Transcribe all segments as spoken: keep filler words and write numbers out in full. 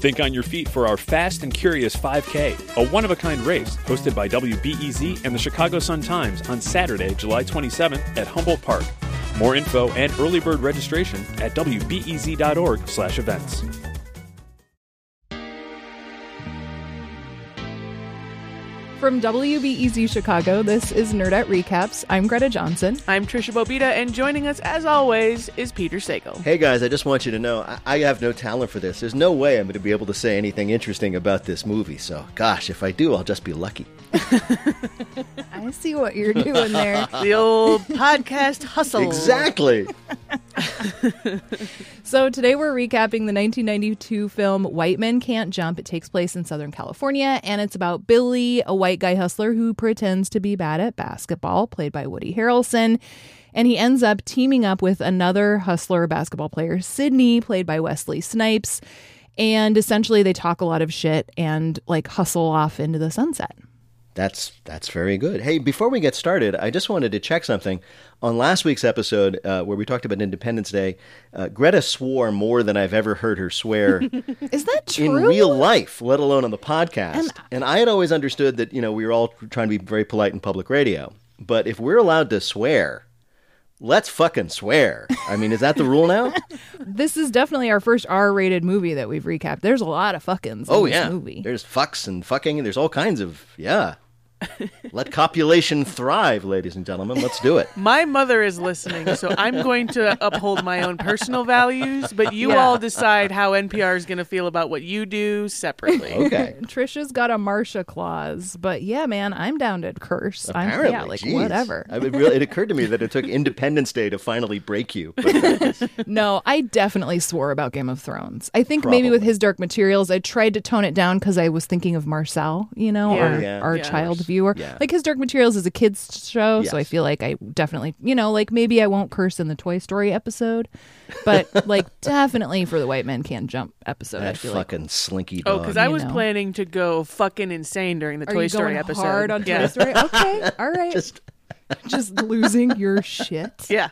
Think on your feet for our Fast and Curious five K, a one-of-a-kind race hosted by W B E Z and the Chicago Sun-Times on Saturday, July twenty-seventh at Humboldt Park. More info and early bird registration at W B E Z dot org slash events. From W B E Z Chicago, this is Nerdette Recaps. I'm Greta Johnson. I'm Trisha Bobita, and joining us, as always, is Peter Sagal. Hey guys, I just want you to know, I, I have no talent for this. There's no way I'm going to be able to say anything interesting about this movie, so gosh, if I do, I'll just be lucky. I see what you're doing there. The old podcast hustle. Exactly. So today we're recapping the nineteen ninety-two film White Men Can't Jump. It takes place in Southern California, and it's about Billy, a white guy hustler who pretends to be bad at basketball, played by Woody Harrelson. And he ends up teaming up with another hustler basketball player, Sidney, played by Wesley Snipes. And essentially they talk a lot of shit and like hustle off into the sunset. That's that's very good. Hey, before we get started, I just wanted to check something. On last week's episode, uh, where we talked about Independence Day, uh, Greta swore more than I've ever heard her swear. Is that true? In real life, let alone on the podcast. And, and I had always understood that, you know, we were all trying to be very polite in public radio. But if we're allowed to swear, let's fucking swear. I mean, is that the rule now? This is definitely our first R-rated movie that we've recapped. There's a lot of fuckins in oh, this yeah. movie. There's fucks and fucking, and there's all kinds of, yeah. Let copulation thrive, ladies and gentlemen. Let's do it. My mother is listening, so I'm going to uphold my own personal values, but you Yeah. all decide how N P R is going to feel about what you do separately. Okay. Trisha's got a Marsha clause, but yeah, man, I'm down to curse. Apparently, I'm, yeah, like geez. whatever. I mean, really, it occurred to me that it took Independence Day to finally break you. But No, I definitely swore about Game of Thrones. I think maybe with Probably. his Dark Materials, I tried to tone it down because I was thinking of Marcel, you know, Yeah. our, Yeah. our Yeah. child viewer. Yeah. Like his Dark Materials is a kid's show, so I Yes. feel like I definitely, you know, like maybe I won't curse in the Toy Story episode, but like definitely for the White Men Can't Jump episode, I that feel like. fucking slinky Oh, dog. because I You was know. planning to go fucking insane during the Are Toy you Story going episode. hard on yeah. Toy Story? Okay, all right. Just, Just losing your shit. Yeah.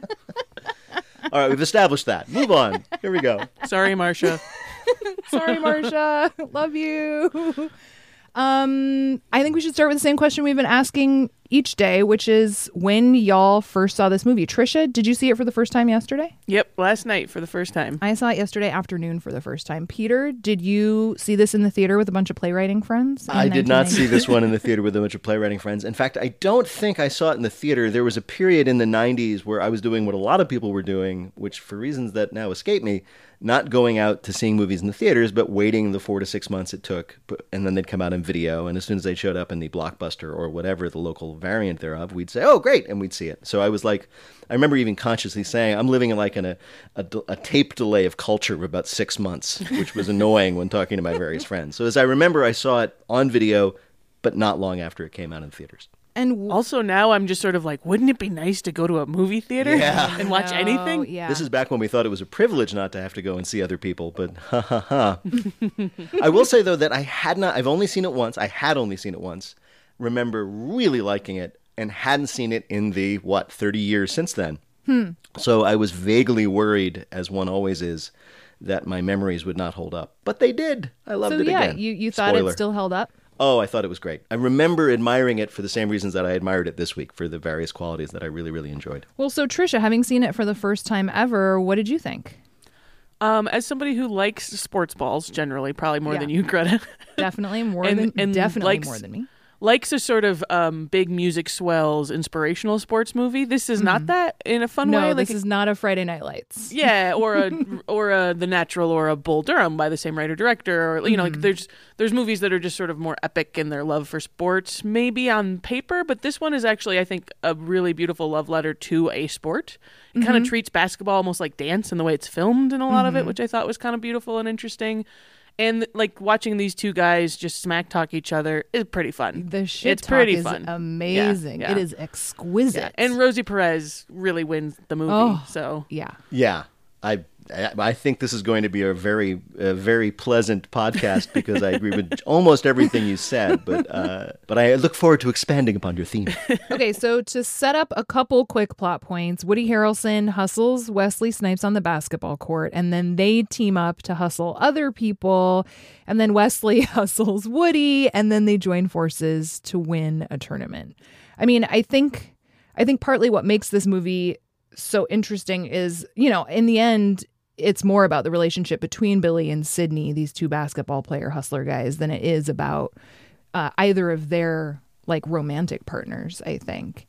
all right, we've established that. Move on. Here we go. Sorry, Marcia. Sorry, Marcia. Love you. Um, I think we should start with the same question we've been asking each day, which is when y'all first saw this movie. Trisha, did you see it for the first time yesterday? Yep, last night for the first time. I saw it yesterday afternoon for the first time. Peter, did you see this in the theater with a bunch of playwriting friends? in I did not nineteen ninety? see this one in the theater with a bunch of playwriting friends. In fact, I don't think I saw it in the theater. There was a period in the nineties where I was doing what a lot of people were doing, which for reasons that now escape me, not going out to seeing movies in the theaters, but waiting the four to six months it took, and then they'd come out in video, and as soon as they showed up in the Blockbuster or whatever, the local variant thereof, we'd say, oh, great, and we'd see it. So I was like, I remember even consciously saying, I'm living in like in a, a, a tape delay of culture of about six months, which was annoying when talking to my various friends. So as I remember, I saw it on video, but not long after it came out in theaters. And w- Also, now I'm just sort of like, wouldn't it be nice to go to a movie theater Yeah. and watch No, anything? Yeah. This is back when we thought it was a privilege not to have to go and see other people, but ha ha ha. I will say, though, that I had not, I've only seen it once, I had only seen it once, remember really liking it, and hadn't seen it in the, what, thirty years since then. Hmm. So I was vaguely worried, as one always is, that my memories would not hold up. But they did. I loved so it yeah, again. you, you thought Spoiler. it still held up? Oh, I thought it was great. I remember admiring it for the same reasons that I admired it this week, for the various qualities that I really, really enjoyed. Well, so Trisha, having seen it for the first time ever, what did you think? Um, as somebody who likes sports balls, generally, probably more Yeah. than you, Greta, Definitely more And- than and definitely likes- more than me. likes a sort of um, big music swells, inspirational sports movie. This is not that in a fun No, way. this like, is not a Friday Night Lights. yeah, or a or a The Natural or a Bull Durham by the same writer director, or you know, like there's there's movies that are just sort of more epic in their love for sports, maybe on paper, but this one is actually, I think, a really beautiful love letter to a sport. It kind of treats basketball almost like dance in the way it's filmed in a lot of it, which I thought was kind of beautiful and interesting. And like watching these two guys just smack talk each other is pretty fun. The shit it's talk pretty is fun. amazing. Yeah, It yeah. is exquisite. Yeah. And Rosie Perez really wins the movie. Oh. So yeah. Yeah, I I think this is going to be a very, a very pleasant podcast because I agree with almost everything you said. But, uh, but I look forward to expanding upon your theme. Okay, so to set up a couple quick plot points, Woody Harrelson hustles Wesley Snipes on the basketball court, and then they team up to hustle other people, and then Wesley hustles Woody, and then they join forces to win a tournament. I mean, I think, I think partly what makes this movie so interesting is, you know, in the end, it's more about the relationship between Billy and Sidney, these two basketball player hustler guys, than it is about uh, either of their like romantic partners, I think.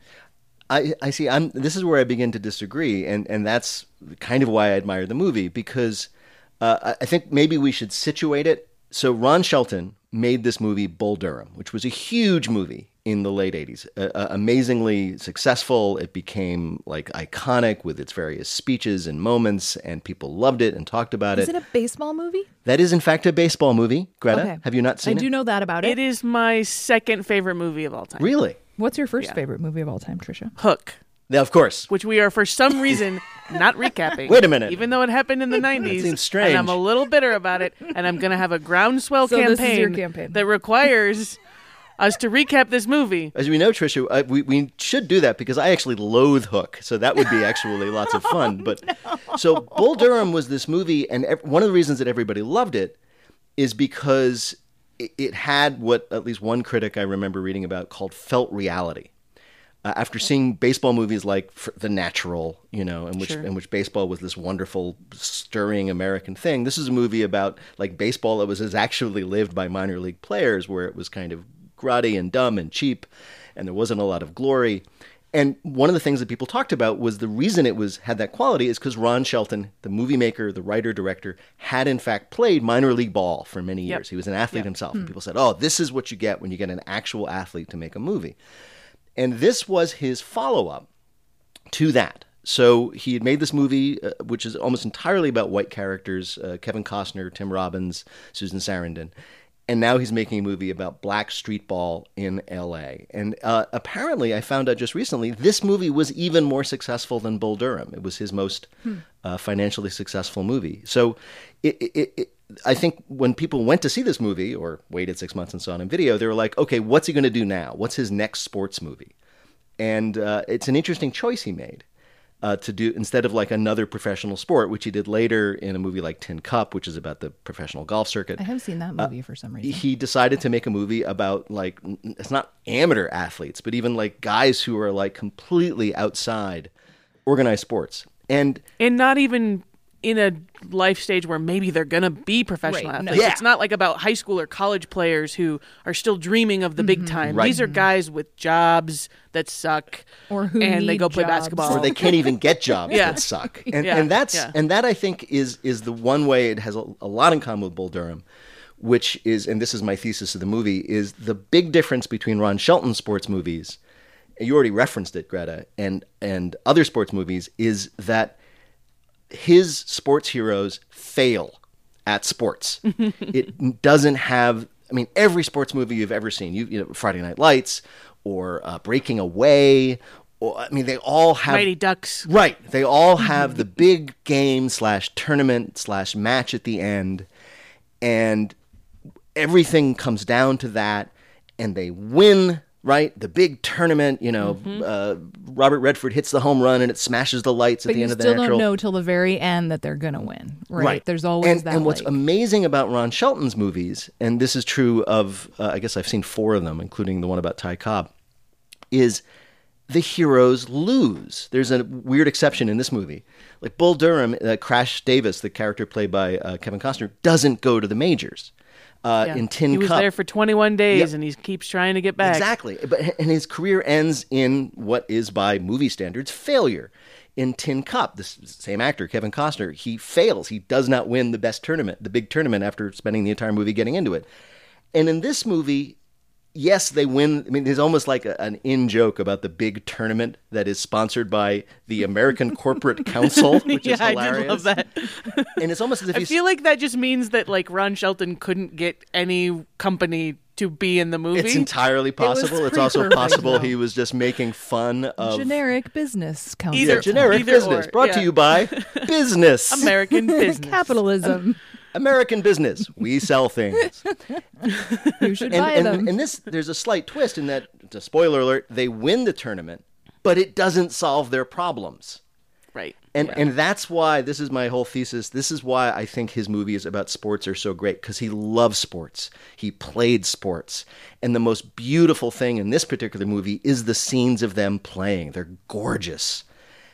I, I see. I'm. This is where I begin to disagree, and, and that's kind of why I admire the movie, because uh, I think maybe we should situate it. So Ron Shelton made this movie Bull Durham, which was a huge movie in the late eighties, uh, uh, amazingly successful. It became like iconic with its various speeches and moments, and people loved it and talked about Is it. it a baseball movie? That is, in fact, a baseball movie. Greta, Okay. have you not I seen it? do know that about it. It is my second favorite movie of all time. Really? What's your first Yeah. favorite movie of all time, Trisha? Hook, Yeah, of course. which we are for some reason not recapping. Wait a minute. Even though it happened in the nineties. seems strange. And I'm a little bitter about it, and I'm going to have a groundswell So campaign, this is your campaign. that requires us to recap this movie. As we know, Trisha, uh, we, we should do that because I actually loathe Hook. So that would be actually lots of fun. But so Bull Durham was this movie, and ev- one of the reasons that everybody loved it is because it, it had what at least one critic I remember reading about called felt reality. Uh, after seeing baseball movies like F- The Natural, you know, in which Sure. in which baseball was this wonderful, stirring American thing, this is a movie about like baseball that was as actually lived by minor league players, where it was kind of grotty and dumb and cheap, and there wasn't a lot of glory. And one of the things that people talked about was the reason it was had that quality is because Ron Shelton, the movie maker, the writer, director, had in fact played minor league ball for many Yep. years. He was an athlete Yep. himself. And people said, oh, this is what you get when you get an actual athlete to make a movie. And this was his follow-up to that. So he had made this movie, uh, which is almost entirely about white characters, uh, Kevin Costner, Tim Robbins, Susan Sarandon. And now he's making a movie about black street ball in L A. And uh, apparently, I found out just recently, this movie was even more successful than Bull Durham. It was his most hmm. uh, financially successful movie. So it, it, it, I think when people went to see this movie or waited six months and saw it on video, they were like, okay, what's he going to do now? What's his next sports movie? And uh, it's an interesting choice he made. Uh, to do instead of like another professional sport, which he did later in a movie like Tin Cup, which is about the professional golf circuit. I have seen that movie uh, for some reason. He decided to make a movie about like, it's not amateur athletes, but even like guys who are like completely outside organized sports. And And not even in a life stage where maybe they're going to be professional Right, no. athletes. Yeah. It's not like about high school or college players who are still dreaming of the big time. Right. These are guys with jobs that suck. Or who and they need go play jobs. basketball. or they can't even get jobs Yeah. that suck. And, Yeah, and that's yeah. and that I think is is the one way it has a, a lot in common with Bull Durham, which is, and this is my thesis of the movie, is the big difference between Ron Shelton's sports movies, you already referenced it, Greta, and and other sports movies, is that his sports heroes fail at sports. It doesn't have, I mean, every sports movie you've ever seen, you, you know, Friday Night Lights or uh, Breaking Away, or I mean, they all have Mighty Ducks. right. They all have the big game slash tournament slash match at the end, and everything comes down to that, and they win. Right, the big tournament, you know, Mm-hmm. uh, Robert Redford hits the home run and it smashes the lights at But the you end of the still natural. don't know till the very end that they're going to win, right? There's always and, that. And what's like, amazing about Ron Shelton's movies, and this is true of, uh, I guess I've seen four of them, including the one about Ty Cobb, is the heroes lose. There's a weird exception in this movie. Like Bull Durham, uh, Crash Davis, the character played by uh, Kevin Costner, doesn't go to the majors. Uh, Yeah. In Tin he was Cup, there for twenty-one days Yep. and he keeps trying to get back. Exactly. But and his career ends in what is by movie standards failure. In Tin Cup, this same actor, Kevin Costner, he fails. He does not win the best tournament, the big tournament, after spending the entire movie getting into it. And in this movie, yes, they win. I mean, there's almost like a, an in-joke about the big tournament that is sponsored by the American Corporate Council, which yeah, is hilarious. I did love that. And it's almost as if I he's... feel like that just means that like Ron Shelton couldn't get any company to be in the movie. It's entirely possible. It's pretty also perfect, possible though. he was just making fun of Generic business counsel. Either- Yeah, generic either business or, brought yeah. to you by business. American business. Capitalism. American business. We sell things. You should And, buy and, them. and this, there's a slight twist in that, it's a spoiler alert, they win the tournament, but it doesn't solve their problems. Right. And Yeah. and that's why, this is my whole thesis, this is why I think his movies about sports are so great, because he loves sports. He played sports. And the most beautiful thing in this particular movie is the scenes of them playing. They're gorgeous.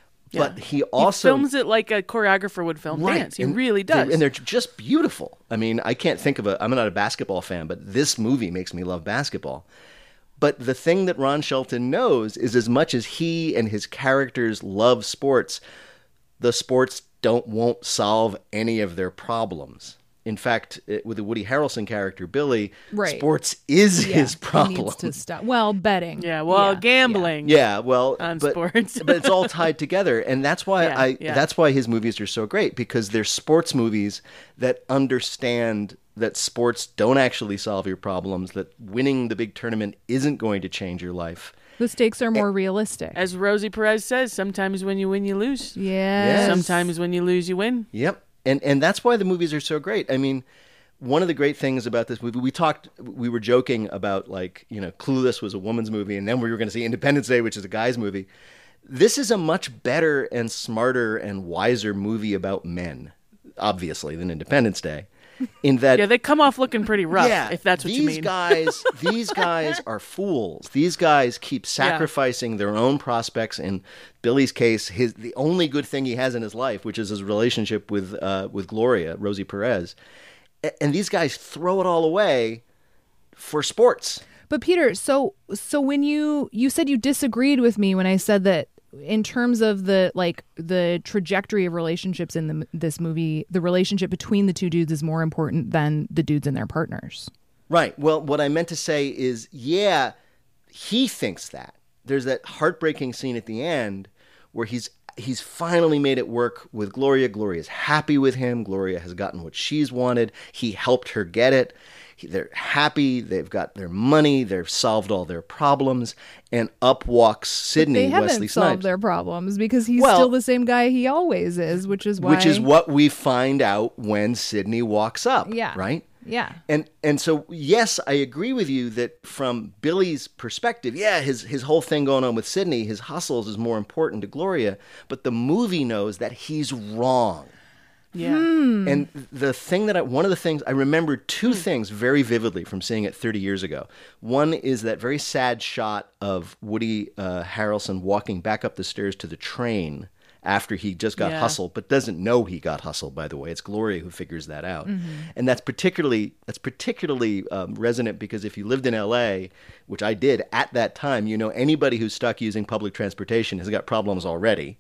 But he also he films it like a choreographer would film Right. dance. He And really they're- does. And they're just beautiful. I mean, I can't think of a, I'm not a basketball fan, but this movie makes me love basketball. But the thing that Ron Shelton knows is, as much as he and his characters love sports, the sports don't won't solve any of their problems. In fact, it, with the Woody Harrelson character, Billy, Right. sports is Yeah, his he problem. needs to stop. Well, betting. yeah, well, Yeah, gambling. Yeah, well, On but, sports. but it's all tied together, and that's why Yeah, I yeah. that's why his movies are so great, because they're sports movies that understand that sports don't actually solve your problems, that winning the big tournament isn't going to change your life. The stakes are more realistic. As Rosie Perez says, sometimes when you win, you lose. Yes. Sometimes when you lose, you win. Yep. And and that's why the movies are so great. I mean, one of the great things about this movie, we talked, we were joking about, like, you know, Clueless was a woman's movie, and then we were going to see Independence Day, which is a guy's movie. This is a much better and smarter and wiser movie about men, obviously, than Independence Day. In that, Yeah, they come off looking pretty rough, yeah, if that's what these you mean. guys, these guys are fools. These guys keep sacrificing their own prospects. In Billy's case, his the only good thing he has in his life, which is his relationship with uh, with Gloria, Rosie Perez, A- and these guys throw it all away for sports. But Peter, so so when you you said you disagreed with me when I said that in terms of the like the trajectory of relationships in the, this movie, the relationship between the two dudes is more important than the dudes and their partners. Right. Well, what I meant to say is, yeah, he thinks that. There's that heartbreaking scene at the end where he's he's finally made it work with Gloria. Gloria's happy with him. Gloria has gotten what she's wanted. He helped her get it. He- They're happy. They've got their money. They've solved all their problems. And up walks Sydney, They haven't Wesley solved Snipes. their problems because he's Well- still the same guy he always is, which is why Which is what we find out when Sydney walks up. Yeah. Right? Yeah. And and so, yes, I agree with you that from Billy's perspective, yeah, his his whole thing going on with Sydney, his hustles is more important to Gloria, but the movie knows that he's wrong. Yeah. And the thing that I, one of the things, I remember two things very vividly from seeing it thirty years ago. One is that very sad shot of Woody uh, Harrelson walking back up the stairs to the train after he just got Yeah. hustled, but doesn't know he got hustled, by the way. It's Gloria who figures that out. And that's particularly, that's particularly um, resonant because if you lived in L A, which I did at that time, you know, anybody who's stuck using public transportation has got problems already.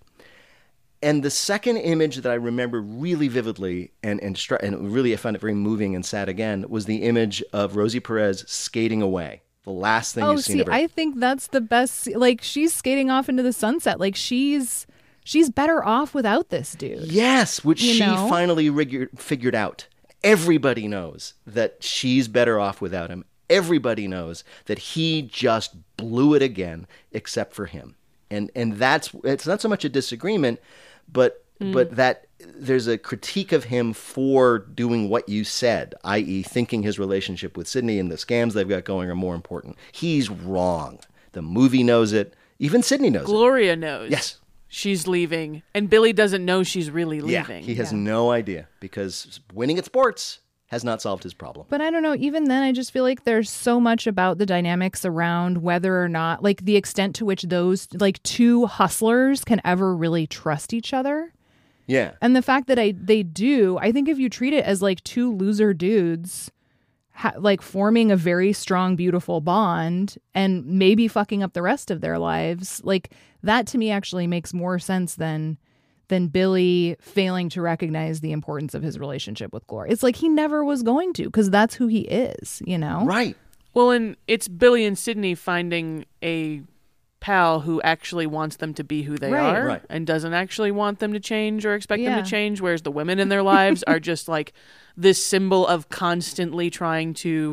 And the second image that I remember really vividly and and, str- and really I found it very moving and sad again was the image of Rosie Perez skating away. The last thing Oh, you've seen see, of her. I think that's the best. Like she's skating off into the sunset. Like she's she's better off without this dude. Yes, which You she know? finally rig- figured out. Everybody knows that she's better off without him. Everybody knows that he just blew it again, except for him. And and that's it's not so much a disagreement, but but that there's a critique of him for doing what you said, that is, thinking his relationship with Sydney and the scams they've got going are more important. He's wrong. The movie knows it. Even Sydney knows it. Gloria knows. Yes. She's leaving. And Billy doesn't know she's really Yeah, leaving. he has no idea because winning at sports has not solved his problem. But I don't know, even then I just feel like there's so much about the dynamics around whether or not like the extent to which those like two hustlers can ever really trust each other. Yeah. And the fact that I they do, I think if you treat it as like two loser dudes ha- like forming a very strong beautiful bond and maybe fucking up the rest of their lives, like that to me actually makes more sense than than Billy failing to recognize the importance of his relationship with Gloria. It's like he never was going to because that's who he is, you know? Right. Well, and it's Billy and Sydney finding a pal who actually wants them to be who they Right. are Right. and doesn't actually want them to change or expect Yeah. them to change, whereas the women in their lives are just like this symbol of constantly trying to f-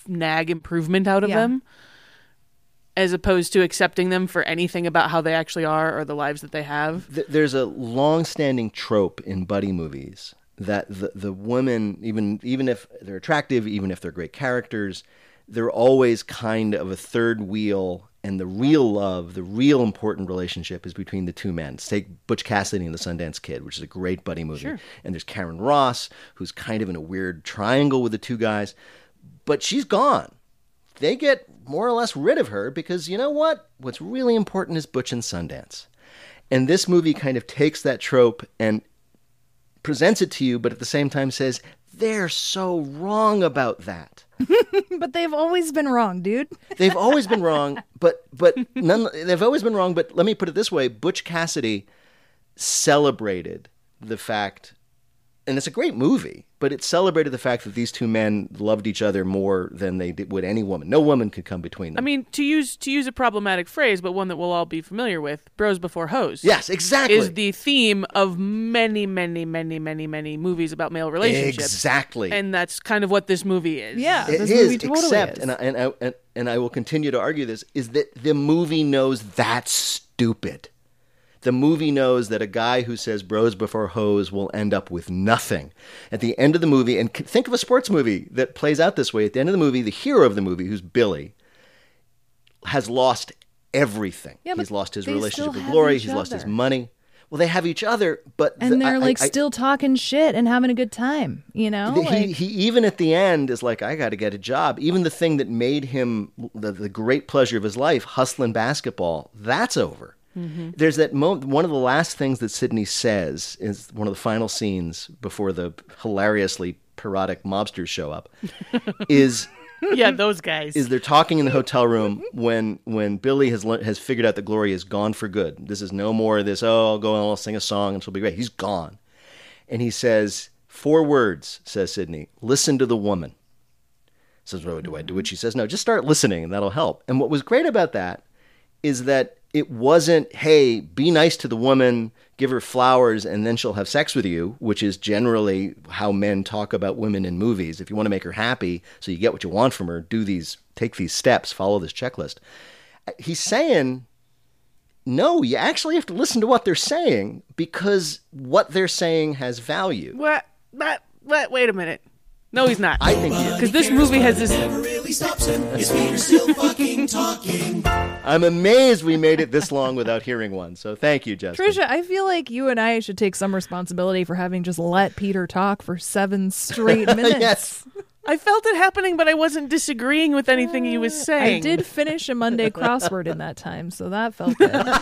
nag improvement out of Yeah. them, as opposed to accepting them for anything about how they actually are or the lives that they have. Th- There's a long-standing trope in buddy movies that the the women, even even if they're attractive, even if they're great characters, they're always kind of a third wheel, and the real love, the real important relationship is between the two men. Let's take Butch Cassidy and the Sundance Kid, which is a great buddy movie. Sure. And there's Karen Ross, who's kind of in a weird triangle with the two guys, but she's gone. They get more or less rid of her because, you know what? What's really important is Butch and Sundance. And this movie kind of takes that trope and presents it to you, but at the same time says, they're so wrong about that. But they've always been wrong, dude. They've always been wrong, but but none, they've always been wrong. But let me put it this way: Butch Cassidy celebrated the fact, and it's a great movie, but it celebrated the fact that these two men loved each other more than they did, would any woman. No woman could come between them. I mean, to use to use a problematic phrase, but one that we'll all be familiar with, bros before hoes. Yes, exactly. Is the theme of many, many, many, many, many movies about male relationships. Exactly. And that's kind of what this movie is. Yeah, It this is, movie totally except, is. and I, and, I, and, and I will continue to argue this, is that the movie knows that's stupid. The movie knows that a guy who says bros before hoes will end up with nothing. At the end of the movie, and think of a sports movie that plays out this way. At the end of the movie, the hero of the movie, who's Billy, has lost everything. Yeah, but he's lost his they relationship still with have Glory. each He's lost his other. money. Well, they have each other, but And the- they're I- like I- still talking shit and having a good time, you know? he, Like, he even at the end is like, I got to get a job. Even the thing that made him the, the great pleasure of his life, hustling basketball, that's over. Mm-hmm. There's that moment. One of the last things that Sidney says is one of the final scenes before the hilariously parodic mobsters show up. is Yeah, those guys. is they're talking in the hotel room when when Billy has le- has figured out that Gloria is gone for good. This is no more of this, oh, I'll go and I'll sing a song and she'll be great. He's gone. And he says, four words, says Sidney, listen to the woman. Says, what do I do? What she says, no, just start listening and that'll help. And what was great about that is that it wasn't, hey, be nice to the woman, give her flowers, and then she'll have sex with you, which is generally how men talk about women in movies. If you want to make her happy so you get what you want from her, do these, take these steps, follow this checklist. He's saying, no, you actually have to listen to what they're saying because what they're saying has value. What? What? What? Wait a minute. No, he's not. I think he is. Because this movie has this. really stops him. His feet are still fucking talking. I'm amazed we made it this long without hearing one. So thank you, Justin. Trisha, I feel like you and I should take some responsibility for having just let Peter talk for seven straight minutes. Yes. I felt it happening, but I wasn't disagreeing with anything he was saying. I did finish a Monday crossword in that time, so that felt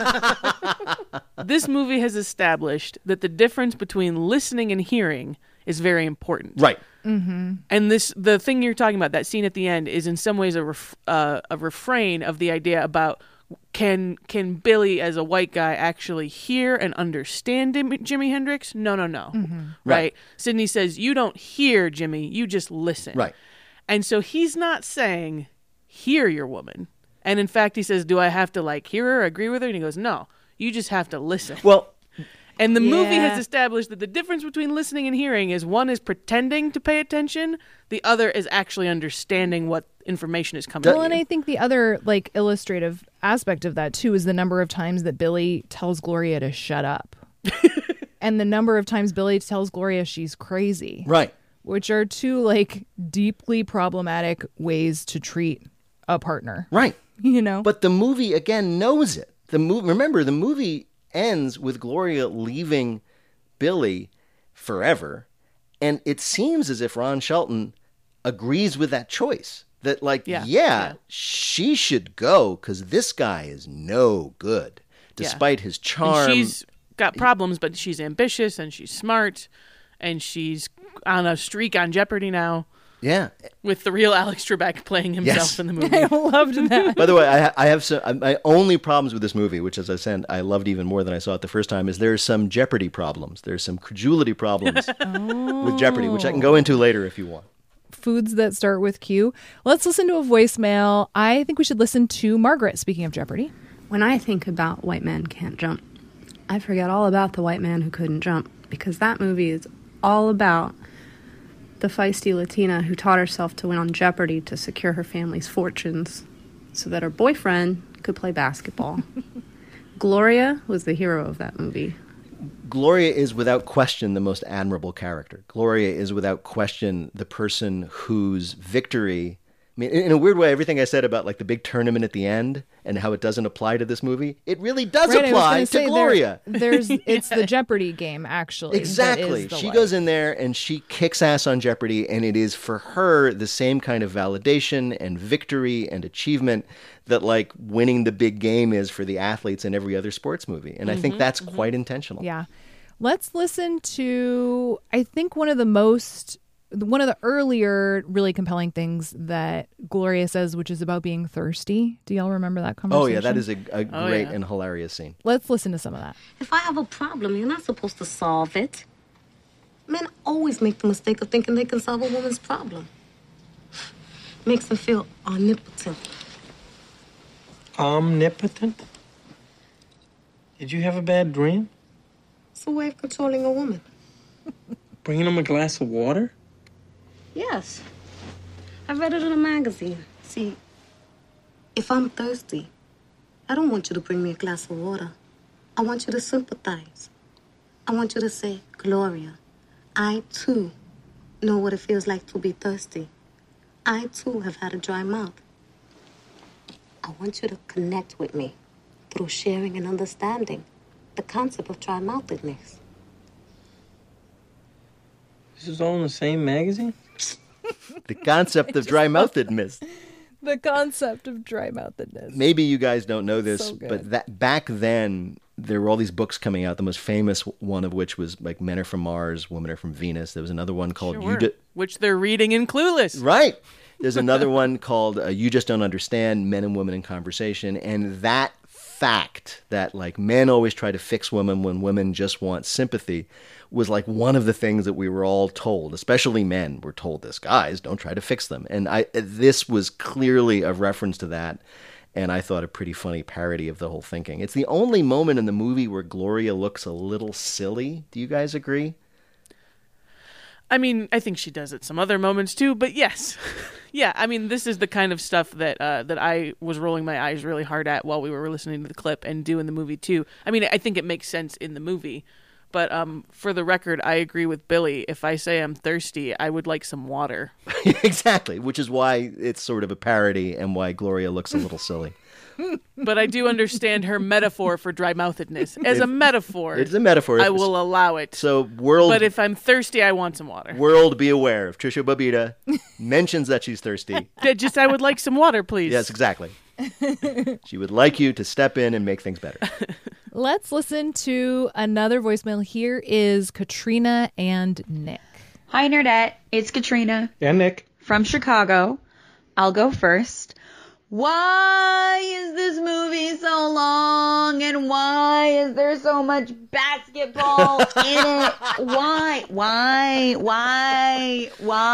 good. This movie has established that the difference between listening and hearing is very important. Right. And this, the thing you're talking about, that scene at the end, is in some ways a ref, uh, a refrain of the idea about can can Billy as a white guy actually hear and understand Jimi, Jimi Hendrix? No, no, no. Right? Right. Sidney says you don't hear Jimmy, you just listen. Right. And so he's not saying hear your woman. And in fact, he says, do I have to like hear her, agree with her? And he goes, no, you just have to listen. Well, And the movie Yeah. has established that the difference between listening and hearing is one is pretending to pay attention, the other is actually understanding what information is coming. Well, and I think the other like illustrative aspect of that too is the number of times that Billy tells Gloria to shut up. And the number of times Billy tells Gloria she's crazy. right. Which are two like deeply problematic ways to treat a partner. Right. You know? But the movie again knows it. The movie, remember, the movie ends with Gloria leaving Billy forever, and it seems as if Ron Shelton agrees with that choice. That, like, yeah, Yeah, yeah. she should go because this guy is no good, despite his charm. And she's got problems, but she's ambitious and she's smart and she's on a streak on Jeopardy now yeah. with the real Alex Trebek playing himself Yes. in the movie. I loved that. By the way, I, I have some. My only problems with this movie, which, as I said, I loved even more than I saw it the first time, is there's some Jeopardy problems. There's some credulity problems with Jeopardy, which I can go into later if you want. Foods that start with Q. Let's listen to a voicemail. I think we should listen to Margaret, speaking of Jeopardy. When I think about White Men Can't Jump, I forget all about the white man who couldn't jump, because that movie is all about the feisty Latina who taught herself to win on Jeopardy to secure her family's fortunes so that her boyfriend could play basketball. Gloria was the hero of that movie. Gloria is without question the most admirable character. Gloria is without question the person whose victory, I mean, in a weird way, everything I said about like the big tournament at the end and how it doesn't apply to this movie, it really does Right, I was apply gonna to say, Gloria. There, there's it's the Jeopardy game, actually. that Exactly. is the She life. goes in there and she kicks ass on Jeopardy, and it is for her the same kind of validation and victory and achievement that like winning the big game is for the athletes in every other sports movie. And I think that's quite intentional. Yeah. Let's listen to, I think, one of the most, one of the earlier really compelling things that Gloria says, which is about being thirsty. Do y'all remember that conversation? Oh, yeah, that is a, a Oh, great yeah. and hilarious scene. Let's listen to some of that. If I have a problem, you're not supposed to solve it. Men always make the mistake of thinking they can solve a woman's problem. Makes them feel omnipotent. Omnipotent? Did you have a bad dream? It's a way of controlling a woman. Bringing him a glass of water? Yes. I read it in a magazine. See, if I'm thirsty, I don't want you to bring me a glass of water. I want you to sympathize. I want you to say, Gloria, I too know what it feels like to be thirsty. I too have had a dry mouth. I want you to connect with me through sharing and understanding the concept of dry-mouthedness. This is all in the same magazine? The concept of dry-mouthedness. The concept of dry-mouthedness. Maybe you guys don't know this, So good. but that back then there were all these books coming out. The most famous one of which was like Men Are From Mars, Women Are From Venus. There was another one called Sure. You Do- Which they're reading in Clueless. Right. There's another one called uh, You Just Don't Understand, Men and Women in Conversation. And that fact that like men always try to fix women when women just want sympathy was like one of the things that we were all told, especially men were told this, guys, don't try to fix them. And I this was clearly a reference to that. And I thought a pretty funny parody of the whole thinking. It's the only moment in the movie where Gloria looks a little silly. Do you guys agree? I mean, I think she does at some other moments too, but yes. Yeah, I mean, this is the kind of stuff that uh, that I was rolling my eyes really hard at while we were listening to the clip and do in the movie too. I mean, I think it makes sense in the movie, but um, for the record, I agree with Billy. If I say I'm thirsty, I would like some water. Exactly, which is why it's sort of a parody and why Gloria looks a little silly. But I do understand her metaphor for dry-mouthedness. As a metaphor, It's a metaphor. I will allow it. So world, But if I'm thirsty, I want some water. world, be aware. If Trisha Babita mentions that she's thirsty, Yeah, Just, I would like some water, please. yes, exactly. She would like you to step in and make things better. Let's listen to another voicemail. Here is Katrina and Nick. Hi, Nerdette. It's Katrina And Nick. from Chicago. I'll go first. Why is this movie so long, and why is there so much basketball in it? Why? Why? Why?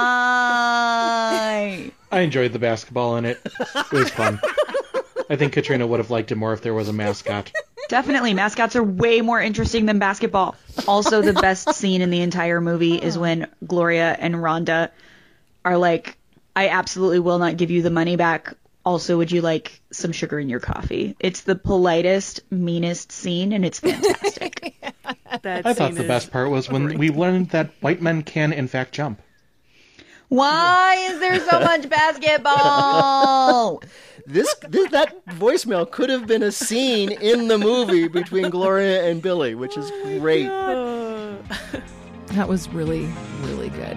Why? I enjoyed the basketball in it. It was fun. I think Katrina would have liked it more if there was a mascot. Definitely, mascots are way more interesting than basketball. Also, the best scene in the entire movie is when Gloria and Rhonda are like, I absolutely will not give you the money back. Also, would you like some sugar in your coffee? It's the politest, meanest scene, and it's fantastic. That I thought scene the is best part was when great. we learned that white men can, in fact, jump. Why is there so much basketball? This, this that voicemail could have been a scene in the movie between Gloria and Billy, which is great. That was really, really good.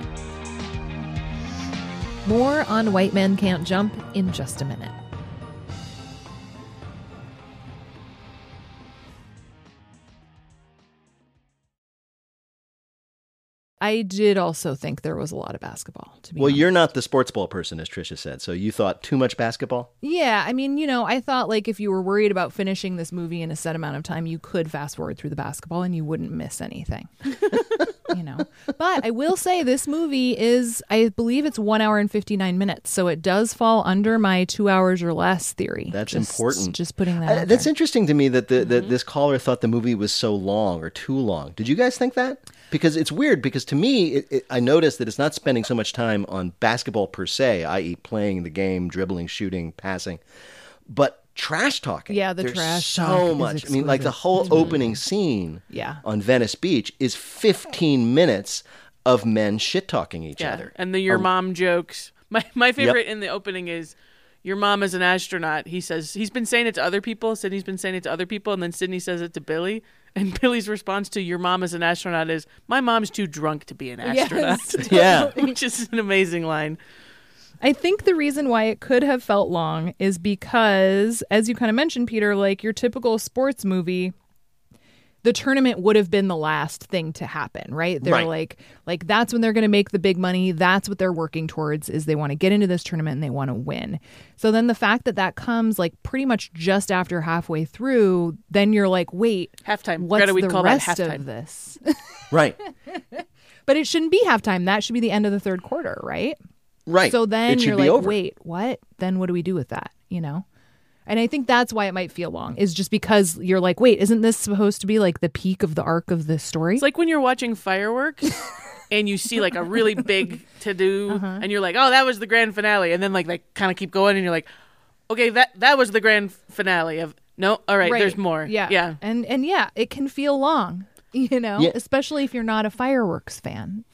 More on White Men Can't Jump in just a minute. I did also think there was a lot of basketball, to be Well, honest. you're not the sports ball person, as Trisha said, so you thought too much basketball? Yeah, I mean, you know, I thought like if you were worried about finishing this movie in a set amount of time, you could fast forward through the basketball and you wouldn't miss anything. You know, but I will say this movie is, I believe it's one hour and fifty-nine minutes, so it does fall under my two hours or less theory. That's Just- important. Just putting that. Uh, out that's there. interesting to me that the, that this caller thought the movie was so long or too long. Did you guys think that? because it's weird. Because to me, it, it, I noticed that it's not spending so much time on basketball per se, that is, playing the game, dribbling, shooting, passing, but trash talking. Yeah, the There's trash so talk is much. I mean, like the exquisite. whole Mhm. opening scene Yeah. on Venice Beach is fifteen minutes of men shit talking each Yeah, other. and the your Um, mom jokes. My my favorite in the opening is your mom is an astronaut. He says he's been saying it to other people. Sydney's been saying it to other people, and then Sydney says it to Billy. And Billy's response to your mom is an astronaut is my mom's too drunk to be an astronaut. Yes, Yeah. Which is an amazing line. I think the reason why it could have felt long is because, as you kind of mentioned, Peter, like your typical sports movie, the tournament would have been the last thing to happen, right? They're Right. like, like that's when they're going to make the big money. That's what they're working towards, is they want to get into this tournament and they want to win. So then the fact that that comes like pretty much just after halfway through, then you're like, wait, Halftime. what's Greta, we'd the call that rest halftime. of this? Right. But it shouldn't be halftime. That should be the end of the third quarter, right? Right. So then It should you're be like, over. wait, what? Then what do we do with that? You know? And I think that's why it might feel long, is just because you're like, wait, isn't this supposed to be like the peak of the arc of this story? It's like when you're watching fireworks and you see like a really big to do, Uh-huh. and you're like, oh, that was the grand finale, and then like they kind of keep going, and you're like, okay, that that was the grand finale of no, all right, Right. there's more. Yeah. yeah. And and yeah, it can feel long, you know, Yeah. especially if you're not a fireworks fan.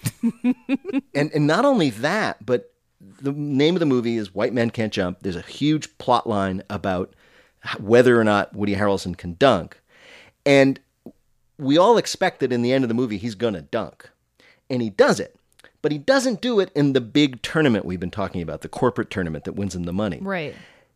And and not only that, but the name of the movie is White Men Can't Jump. There's a huge plot line about whether or not Woody Harrelson can dunk. And we all expect that in the end of the movie he's going to dunk. And he does it. But he doesn't do it in the big tournament we've been talking about, the corporate tournament that wins him the money. Right.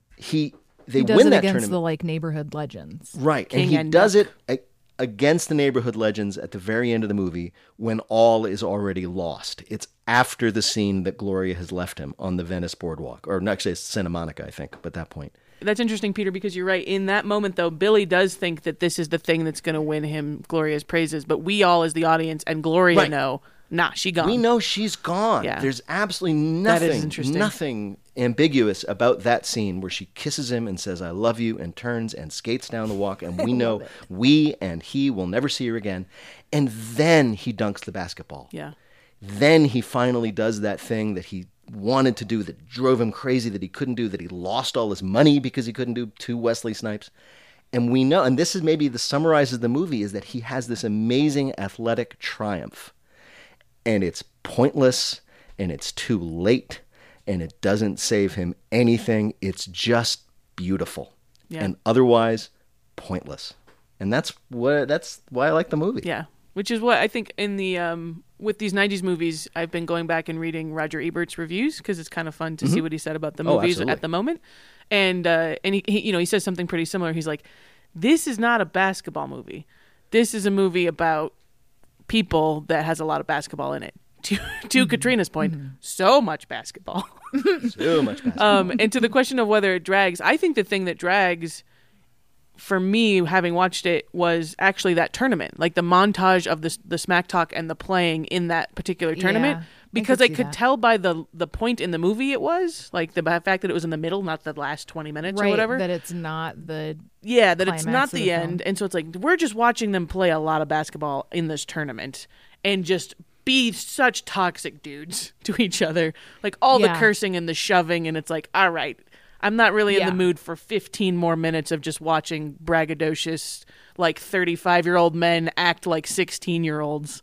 He they he does win it that against tournament. the like neighborhood legends. Right. King and he and does Duck. it a- against the neighborhood legends at the very end of the movie when all is already lost. It's after the scene that Gloria has left him on the Venice boardwalk. Or no, actually, it's Santa Monica, I think, at that point. That's interesting, Peter, because you're right. In that moment, though, Billy does think that this is the thing that's going to win him Gloria's praises, but we all, as the audience and Gloria, Right. know, nah, she gone. We know she's gone. Yeah. There's absolutely That is nothing, interesting. nothing ambiguous about that scene where she kisses him and says, I love you, and turns and skates down the walk, and we know we and he will never see her again. And then he dunks the basketball. Yeah. Then he finally does that thing that he wanted to do, that drove him crazy, that he couldn't do, that he lost all his money because he couldn't do to Wesley Snipes. And we know, and this is maybe the summarizes the movie, is that he has this amazing athletic triumph. And it's pointless, and it's too late, and it doesn't save him anything. It's just beautiful. Yeah. And otherwise pointless. And that's what that's why I like the movie. Yeah, which is what I think in the um, with these nineties movies, I've been going back and reading Roger Ebert's reviews because it's kind of fun to see what he said about the Oh, movies absolutely. at the moment. And uh, and he, he you know he says something pretty similar. He's like, "This is not a basketball movie. This is a movie about people that has a lot of basketball in it." To to Katrina's point, so much basketball. So much basketball. Um, and to the question of whether it drags, I think the thing that drags for me, having watched it, was actually that tournament, like the montage of the the smack talk and the playing in that particular tournament, Yeah, I because could I see could that. tell by the the point in the movie it was like the fact that it was in the middle, not the last twenty minutes Right. or whatever. That it's not the Yeah, that it's climax not of the, the film. end. And so it's like, we're just watching them play a lot of basketball in this tournament and just be such toxic dudes to each other. Like all Yeah. the cursing and the shoving. And it's like, all right, I'm not really in Yeah. the mood for fifteen more minutes of just watching braggadocious, like thirty-five year old men act like sixteen year olds.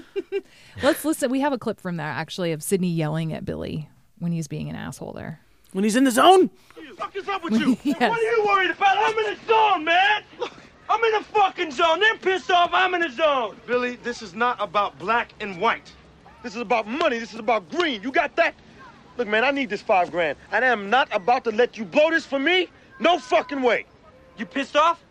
Let's listen. We have a clip from that actually of Sydney yelling at Billy when he's being an asshole there. When he's in the zone. What the fuck is up with you? Yes. What are you worried about? I'm in the zone, man. I'm in the fucking zone. They're pissed off. I'm in the zone. Billy, this is not about black and white. This is about money. This is about green. You got that? Look, man, I need this five grand. And I am not about to let you blow this for me. No fucking way. You pissed off?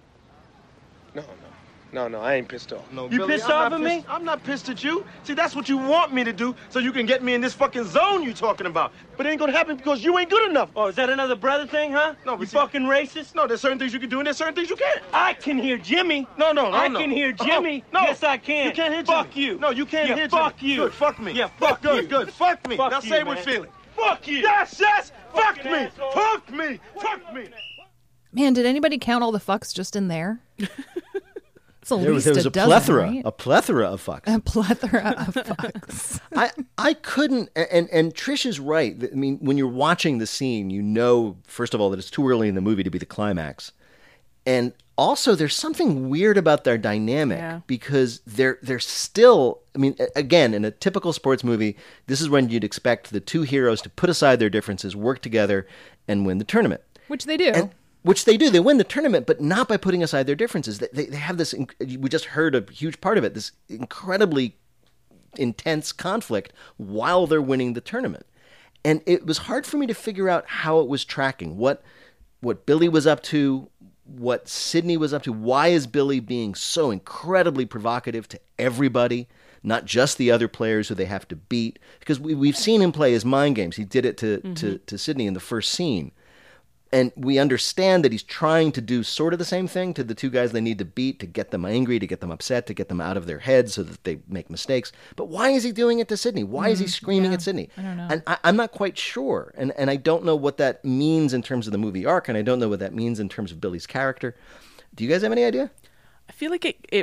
No, no. No, no, I ain't pissed off. No, you Billy, pissed I'm off not at me? pissed- I'm not pissed at you. See, that's what you want me to do so you can get me in this fucking zone you talking about. But it ain't gonna happen because you ain't good enough. Oh, is that another brother thing, huh? No, you fucking racist? No, there's certain things you can do and there's certain things you can't. I can hear Jimmy. No, no, no, I no. can hear Uh-uh. Jimmy. No. Yes, I can. You can't hear Jimmy. Fuck you. No, you can't Yeah, hear fuck Jimmy. you. Good, fuck me. Yeah, fuck good, you. good. Fuck me. Fuck now you, say what's man. feeling. Fuck you. Yes, yes. Fuck Fucking me. asshole. Fuck me. Fuck me. Man, did anybody count all the fucks just in there? It's at There was, least there was a a, dozen, plethora, right? a plethora of fucks. A plethora of fucks. I I couldn't, and and Trish is right. I mean, when you're watching the scene, you know, first of all, that it's too early in the movie to be the climax, and also there's something weird about their dynamic Yeah. because they're they're still. I mean, a- again, in a typical sports movie, this is when you'd expect the two heroes to put aside their differences, work together, and win the tournament. Which they do. And, which they do. They win the tournament, but not by putting aside their differences. They, they, they have this, inc- we just heard a huge part of it, this incredibly intense conflict while they're winning the tournament. And it was hard for me to figure out how it was tracking, what what Billy was up to, what Sydney was up to. Why is Billy being so incredibly provocative to everybody, not just the other players who they have to beat? Because we, we've seen him play his mind games. He did it to, Mm-hmm. to, to Sydney in the first scene. And we understand that he's trying to do sort of the same thing to the two guys they need to beat, to get them angry, to get them upset, to get them out of their heads so that they make mistakes. But why is he doing it to Sydney? Why is he screaming yeah. at Sydney? I don't know. And I, I'm not quite sure. And, and I don't know what that means in terms of the movie arc, and I don't know what that means in terms of Billy's character. Do you guys have any idea? I feel like it it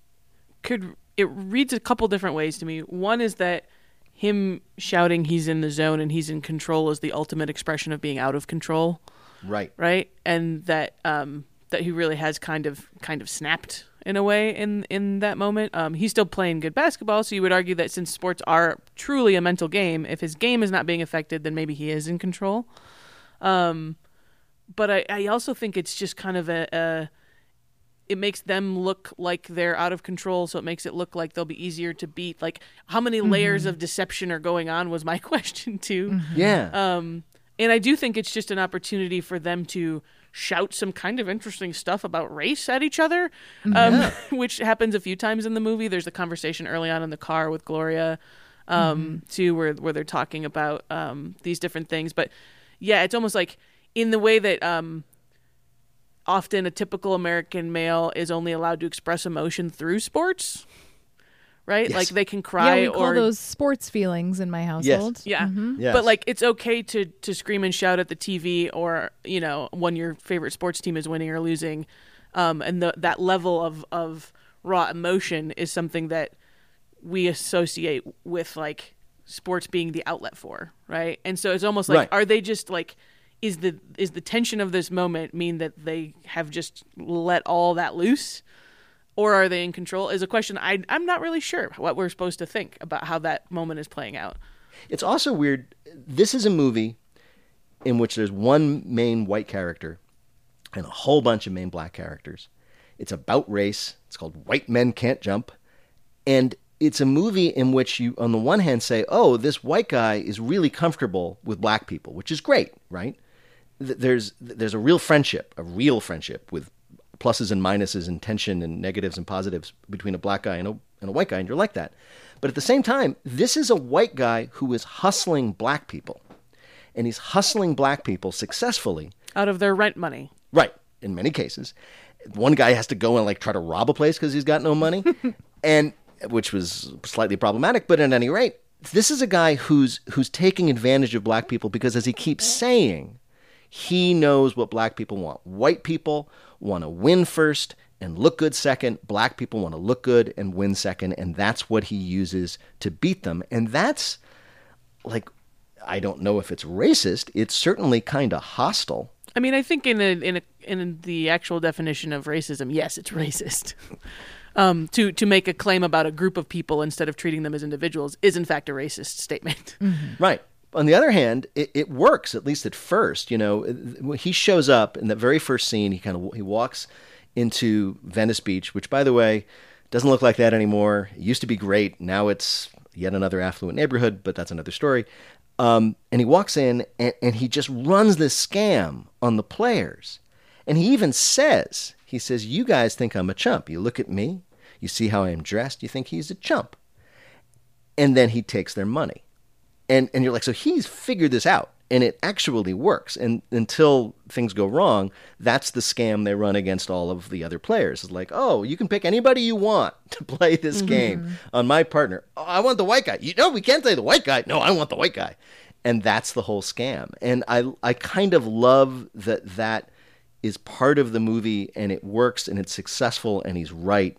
could it reads a couple different ways to me. One is that him shouting he's in the zone and he's in control is the ultimate expression of being out of control. Right. Right? And that um that he really has kind of kind of snapped in a way in in that moment. Um he's still playing good basketball, so you would argue that since sports are truly a mental game, if his game is not being affected, then maybe he is in control. Um but I, I also think it's just kind of a, a it makes them look like they're out of control, so it makes it look like they'll be easier to beat. Like, how many layers of deception are going on was my question too. Yeah. Um, and I do think it's just an opportunity for them to shout some kind of interesting stuff about race at each other, um, Yeah. which happens a few times in the movie. There's a conversation early on in the car with Gloria, um, too, where where they're talking about um, these different things. But yeah, it's almost like in the way that um, often a typical American male is only allowed to express emotion through sports, right? Yes. Like they can cry yeah, we call or those sports feelings in my household. yeah. Yes. But like it's okay to to scream and shout at the T V or, you know, when your favorite sports team is winning or losing. Um, and the, that level of, of raw emotion is something that we associate with like sports being the outlet for, right? And so it's almost like, Right. are they just like, is the is the tension of this moment mean that they have just let all that loose? Or are they in control? Is a question I, I'm not really sure what we're supposed to think about how that moment is playing out. It's also weird. This is a movie in which there's one main white character and a whole bunch of main black characters. It's about race. It's called White Men Can't Jump. And it's a movie in which you, on the one hand, say, oh, this white guy is really comfortable with black people, which is great, right? Th- There's there's a real friendship, a real friendship with pluses and minuses and tension and negatives and positives between a black guy and a, and a white guy, and you're like that. But at the same time, this is a white guy who is hustling black people. And he's hustling black people successfully. Out of their rent money. Right, in many cases. One guy has to go and like try to rob a place because he's got no money, and which was slightly problematic. But at any rate, this is a guy who's who's taking advantage of black people because, as he keeps saying, he knows what black people want. White people want to win first and look good second. Black people want to look good and win second, and that's what he uses to beat them. And that's like, I don't know if it's racist. It's certainly kind of hostile. I mean, I think in a, in a, in the actual definition of racism, yes, it's racist. um, to to make a claim about a group of people instead of treating them as individuals is in fact a racist statement. Right. On the other hand, it, it works, at least at first. You know, he shows up in the very first scene. He kind of he walks into Venice Beach, which, by the way, doesn't look like that anymore. It used to be great. Now it's yet another affluent neighborhood, but that's another story. Um, and he walks in, and, and he just runs this scam on the players. And he even says, he says, you guys think I'm a chump. You look at me, you see how I am dressed, you think he's a chump. And then he takes their money. And and you're like, so he's figured this out, and it actually works. And until things go wrong, that's the scam they run against all of the other players. It's like, oh, you can pick anybody you want to play this Mm-hmm. game on my partner. Oh, I want the white guy. You know, we can't say the white guy. No, I want the white guy. And that's the whole scam. And I I kind of love that that is part of the movie, and it works, and it's successful, and he's right.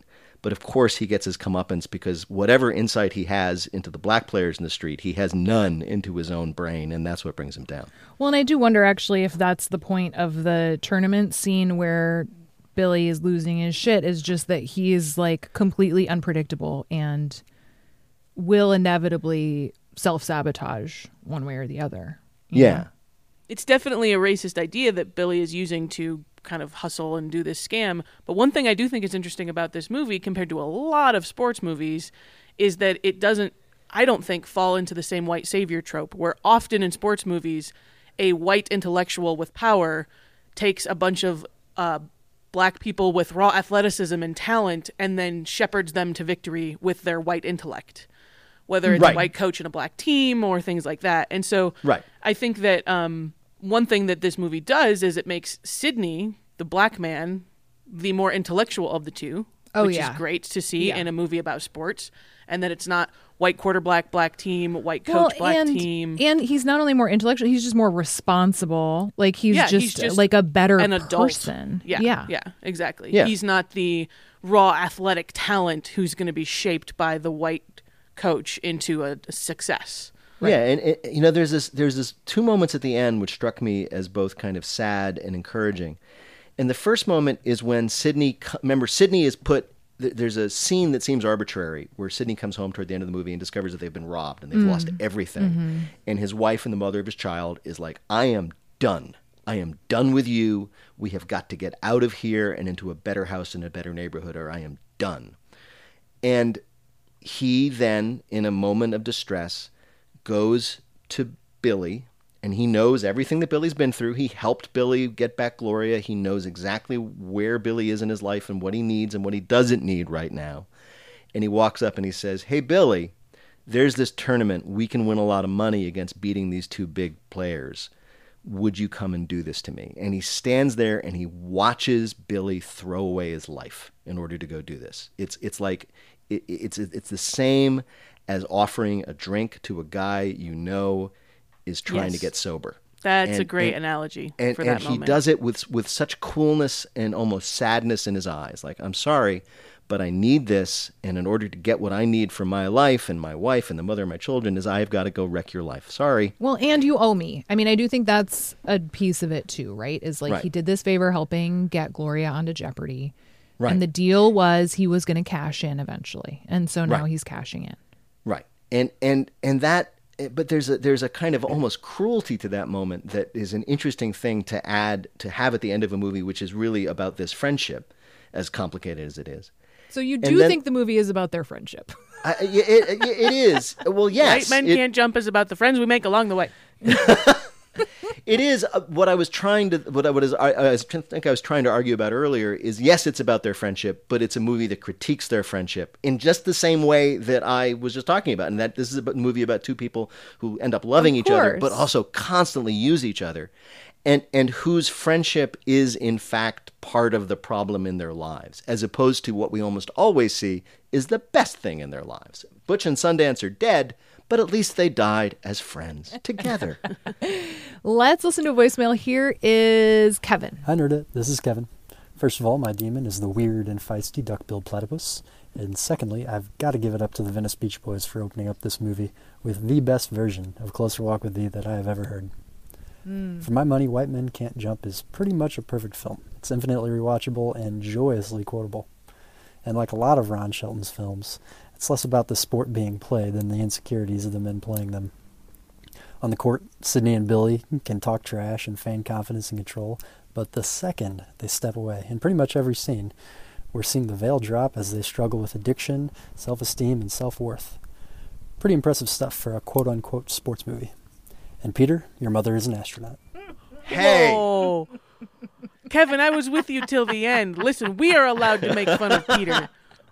But of course, he gets his comeuppance because whatever insight he has into the black players in the street, he has none into his own brain, and that's what brings him down. Well, and I do wonder actually if that's the point of the tournament scene where Billy is losing his shit, is just that he is like completely unpredictable and will inevitably self-sabotage one way or the other. Yeah. know? It's definitely a racist idea that Billy is using to kind of hustle and do this scam. But one thing I do think is interesting about this movie compared to a lot of sports movies is that it doesn't, I don't think, fall into the same white savior trope where often in sports movies, a white intellectual with power takes a bunch of uh, black people with raw athleticism and talent and then shepherds them to victory with their white intellect, whether it's Right. a white coach and a black team or things like that. And so Right. I think that um, one thing that this movie does is it makes Sidney, the black man, the more intellectual of the two, Oh, which yeah. is great to see Yeah. in a movie about sports, and that it's not white quarterback, black team, white coach, black and, team. And he's not only more intellectual, he's just more responsible. Like he's, Yeah, just, he's just like a better an adult. person. Yeah, yeah. yeah, exactly. Yeah. He's not the raw athletic talent who's going to be shaped by the white coach into a, a success. Yeah, and it, you know, there's this there's this two moments at the end which struck me as both kind of sad and encouraging. And the first moment is when Sidney, co- remember, Sidney is put. th- There's a scene that seems arbitrary where Sidney comes home toward the end of the movie and discovers that they've been robbed and they've Mm. lost everything. Mhm. And his wife and the mother of his child is like, "I am done. I am done with you. We have got to get out of here and into a better house in a better neighborhood, or I am done." And he then, in a moment of distress, goes to Billy, and he knows everything that Billy's been through. He helped Billy get back Gloria. He knows exactly where Billy is in his life and what he needs and what he doesn't need right now. And he walks up and he says, "Hey, Billy, there's this tournament. We can win a lot of money against beating these two big players. Would you come and do this to me?" And he stands there and he watches Billy throw away his life in order to go do this. It's it's like it, it's it's the same as offering a drink to a guy you know is trying Yes. to get sober. That's And- a great and- analogy And, for that and he moment. does it with with such coolness and almost sadness in his eyes. Like, "I'm sorry, but I need this, and in order to get what I need for my life and my wife and the mother of my children, is I've got to go wreck your life. Sorry." Well, and you owe me. I mean, I do think that's a piece of it too, right? Is like Right. he did this favor helping get Gloria onto Jeopardy. Right. And the deal was he was going to cash in eventually. And so now Right. he's cashing in. Right. And and and that but there's a there's a kind of almost cruelty to that moment that is an interesting thing to add to have at the end of a movie, which is really about this friendship, as complicated as it is. So you And do then- think the movie is about their friendship? I, it, it, it is. Well, yes. White Men it- Can't Jump is about the friends we make along the way. It is uh, what I was trying to what I, what is, I, I was, think I was trying to argue about earlier is, yes, it's about their friendship, but it's a movie that critiques their friendship in just the same way that I was just talking about, and that this is a movie about two people who end up loving Of each other, but course. also constantly use each other, and and whose friendship is in fact part of the problem in their lives, as opposed to what we almost always see is the best thing in their lives. Butch and Sundance are dead, but at least they died as friends together. Let's listen to a voicemail. Here is Kevin. Hi, Nerd It. This is Kevin. First of all, my demon is the weird and feisty duck-billed platypus. And secondly, I've got to give it up to the Venice Beach Boys for opening up this movie with the best version of Closer Walk with Thee that I have ever heard. Mm. For my money, White Men Can't Jump is pretty much a perfect film. It's infinitely rewatchable and joyously quotable. And like a lot of Ron Shelton's films, it's less about the sport being played than the insecurities of the men playing them. On the court, Sidney and Billy can talk trash and feign confidence and control, but the second they step away, in pretty much every scene, we're seeing the veil drop as they struggle with addiction, self-esteem, and self-worth. Pretty impressive stuff for a quote-unquote sports movie. And Peter, your mother is an astronaut. Hey! Whoa. Kevin, I was with you till the end. Listen, we are allowed to make fun of Peter.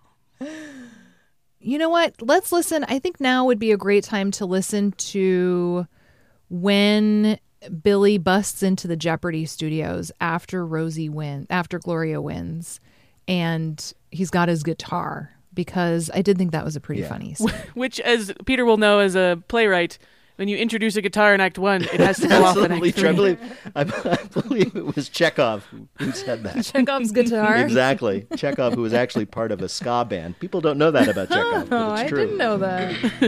You know what? Let's listen. I think now would be a great time to listen to when Billy busts into the Jeopardy studios after Rosie wins, after Gloria wins, and he's got his guitar, because I did think that was a pretty Yeah. funny scene. Which, as Peter will know as a playwright, when you introduce a guitar in Act One, it has to go off in Act Absolutely Three. true. I believe, I, I believe it was Chekhov who, who said that. Chekhov's guitar. Exactly. Chekhov, who was actually part of a ska band. People don't know that about Chekhov, Oh, but it's I true. didn't know that.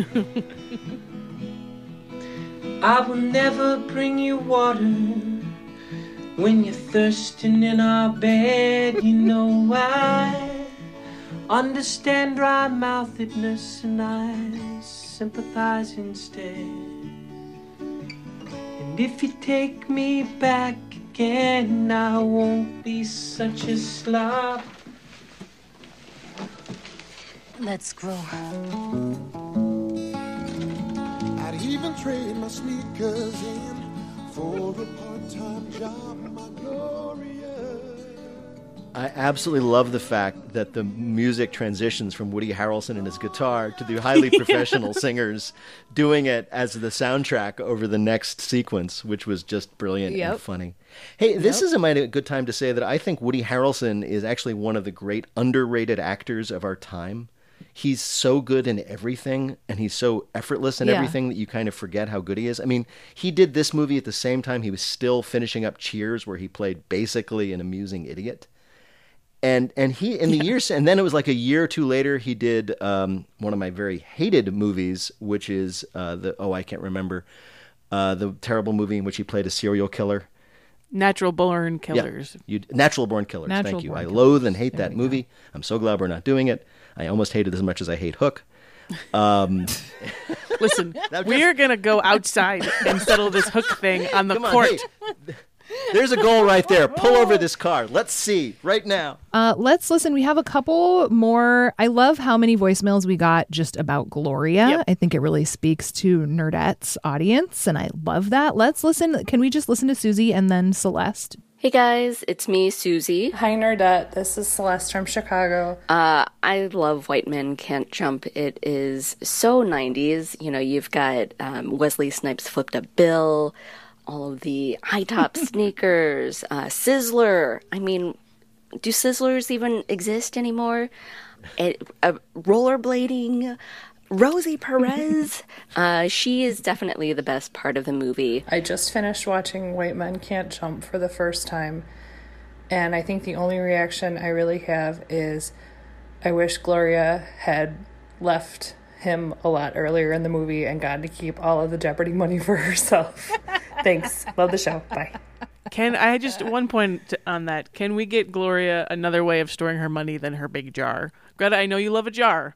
I will never bring you water when you're thirsting in our bed. You know I understand dry-mouthedness and I sympathize instead. And if you take me back again, I won't be such a slob. Let's grow. I'd even trade my sneakers in for a part-time job, my Gloria. I absolutely love the fact that the music transitions from Woody Harrelson and his guitar to the highly professional singers doing it as the soundtrack over the next sequence, which was just brilliant Yep. and funny. Hey, this Yep. is a mighty good time to say that I think Woody Harrelson is actually one of the great underrated actors of our time. He's so good in everything, and he's so effortless in Yeah. everything that you kind of forget how good he is. I mean, he did this movie at the same time he was still finishing up Cheers, where he played basically an amusing idiot. And and he in the years and then it was like a year or two later he did um, one of my very hated movies, which is uh, the oh I can't remember uh, the terrible movie in which he played a serial killer. Natural Born Killers. Yeah, you, Natural Born Killers. Natural Thank you. Born I Killers. loathe and hate that movie. I'm so glad we're not doing it. I almost hate it as much as I hate Hook. Um, Listen, That we are going to go outside and settle this Hook thing on the Come on, court. hey. There's a goal right there. Pull over this car. Let's see right now. Uh, let's listen. We have a couple more. I love how many voicemails we got just about Gloria. Yep. I think it really speaks to Nerdette's audience, and I love that. Let's listen. Can we just listen to Susie and then Celeste? Hey guys, it's me, Susie. Hi, Nerdette. This is Celeste from Chicago. Uh, I love White Men Can't Jump. It is so nineties. You know, you've got um, Wesley Snipes flipped a bill, all of the high-top sneakers, uh, Sizzler. I mean, do Sizzlers even exist anymore? It, uh, rollerblading, Rosie Perez. uh, she is definitely the best part of the movie. I just finished watching White Men Can't Jump for the first time, and I think the only reaction I really have is I wish Gloria had left him a lot earlier in the movie and gotten to keep all of the Jeopardy money for herself. Thanks. Love the show. Bye. Can I just one point on that? Can we get Gloria another way of storing her money than her big jar? Greta, I know you love a jar.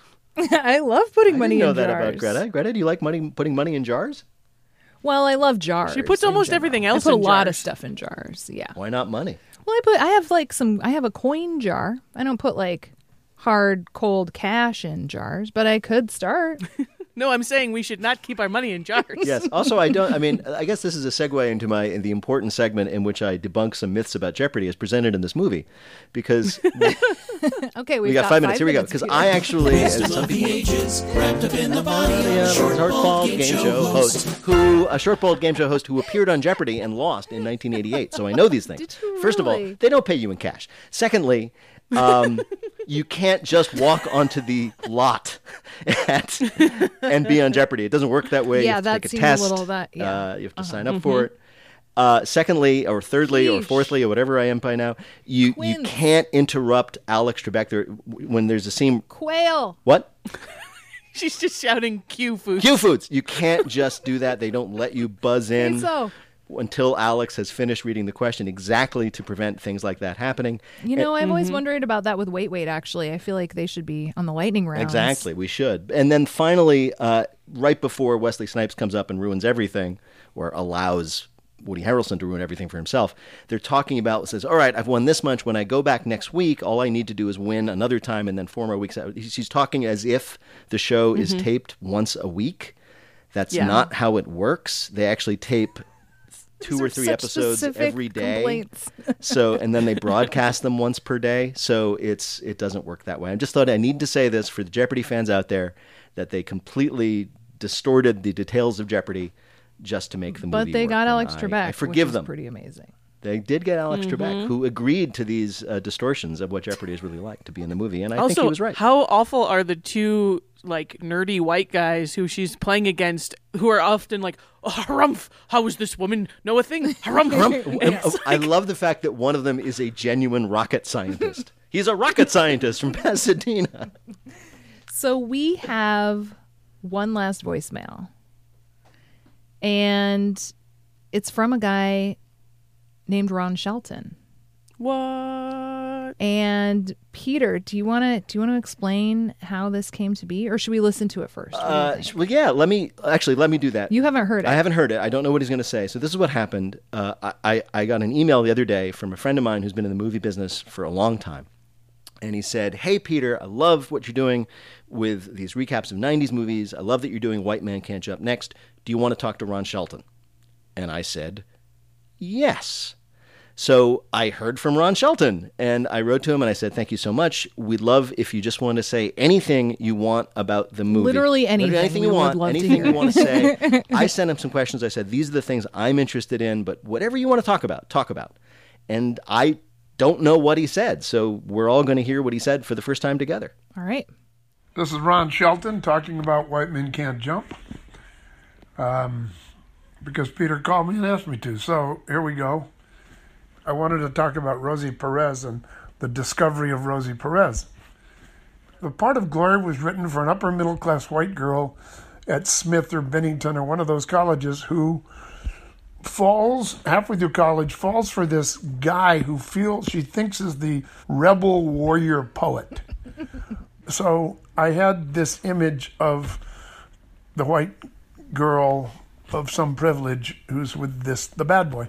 I love putting I money didn't know in that jars. about Greta. Greta, do you like money putting money in jars? Well, I love jars. She puts in almost general. everything else I put in a lot of jars. stuff in jars. Yeah. Why not money? Well, I put. I have like some. I have a coin jar. I don't put like hard, cold cash in jars, but I could start. No, I'm saying we should not keep our money in jars. Yes. Also, I don't. I mean, I guess this is a segue into my in the important segment in which I debunk some myths about Jeopardy as presented in this movie, because Okay, we we've got, five minutes. Here we go. minutes, Because Peter. I actually, as Wisdom some of the people, ages, wrapped up in the body of yeah, a short short bald bald game, game show host who a short bald game show host who appeared on Jeopardy and lost in nineteen eighty-eight. So I know these things. Did you First of all, really? they don't pay you in cash. Secondly, um, you can't just walk onto the lot at, and be on Jeopardy. It doesn't work that way. you Yeah, have to that take a seems test. a little that- yeah. Uh, you have to Uh-huh. sign up for it. Uh, secondly, or thirdly, or Sheesh. fourthly, or whatever I am by now, you you Quince. can't interrupt Alex Trebek there when there's a scene. Quail. What? She's just shouting Q foods. Q Foods. You can't just do that. They don't let you buzz in so. until Alex has finished reading the question, exactly to prevent things like that happening. You know, And- I've always wondered about that with Wait Wait, actually. I feel like they should be on the lightning rounds. Exactly, we should. And then finally, uh, right before Wesley Snipes comes up and ruins everything, or allows Woody Harrelson to ruin everything for himself, they're talking about, says, all right, I've won this much. When I go back next week, all I need to do is win another time, and then four more weeks out. She's talking as if the show is Mhm. taped once a week. That's Yeah. not how it works. They actually tape two These or are three such episodes specific every day. complaints. So, and then they broadcast them once per day. So it's it doesn't work that way. I just thought I need to say this for the Jeopardy fans out there, that they completely distorted the details of Jeopardy just to make the movie But they work. got And Alex I- Trebek, I forgive which is them. pretty amazing. They did get Alex Mhm. Trebek, who agreed to these uh, distortions of what Jeopardy is really like to be in the movie, and I also, think he was right. how awful are the two like nerdy white guys who she's playing against, who are often like, oh, harumph, how is this woman know a thing? Harumph. Harumph. And, oh, I love the fact that one of them is a genuine rocket scientist. He's a rocket scientist from Pasadena. So we have one last voicemail. And it's from a guy named Ron Shelton. What? And Peter, do you want to do you want to explain how this came to be, or should we listen to it first? What do you Uh, think? well, yeah, let me actually let me do that. You haven't heard it. I haven't heard it. I don't know what he's going to say. So this is what happened. Uh, I, I I got an email the other day from a friend of mine who's been in the movie business for a long time. And he said, "Hey, Peter, I love what you're doing with these recaps of nineties movies. I love that you're doing White Man Can't Jump Next. Do you want to talk to Ron Shelton?" And I said, yes. So I heard from Ron Shelton, and I wrote to him, and I said, "Thank you so much. We'd love if you just want to say anything you want about the movie. Literally anything. anything We you would want, love to anything hear. you want to say." I sent him some questions. I said, "These are the things I'm interested in, but whatever you want to talk about, talk about." And I don't know what he said, so we're all going to hear what he said for the first time together. All right. This is Ron Shelton talking about White Men Can't Jump. Um, because Peter called me and asked me to. So here we go. I wanted to talk about Rosie Perez and the discovery of Rosie Perez. The part of Gloria was written for an upper middle class white girl at Smith or Bennington or one of those colleges who falls halfway through college, falls for this guy who feels she thinks is the rebel warrior poet. So I had this image of the white girl of some privilege who's with this the bad boy.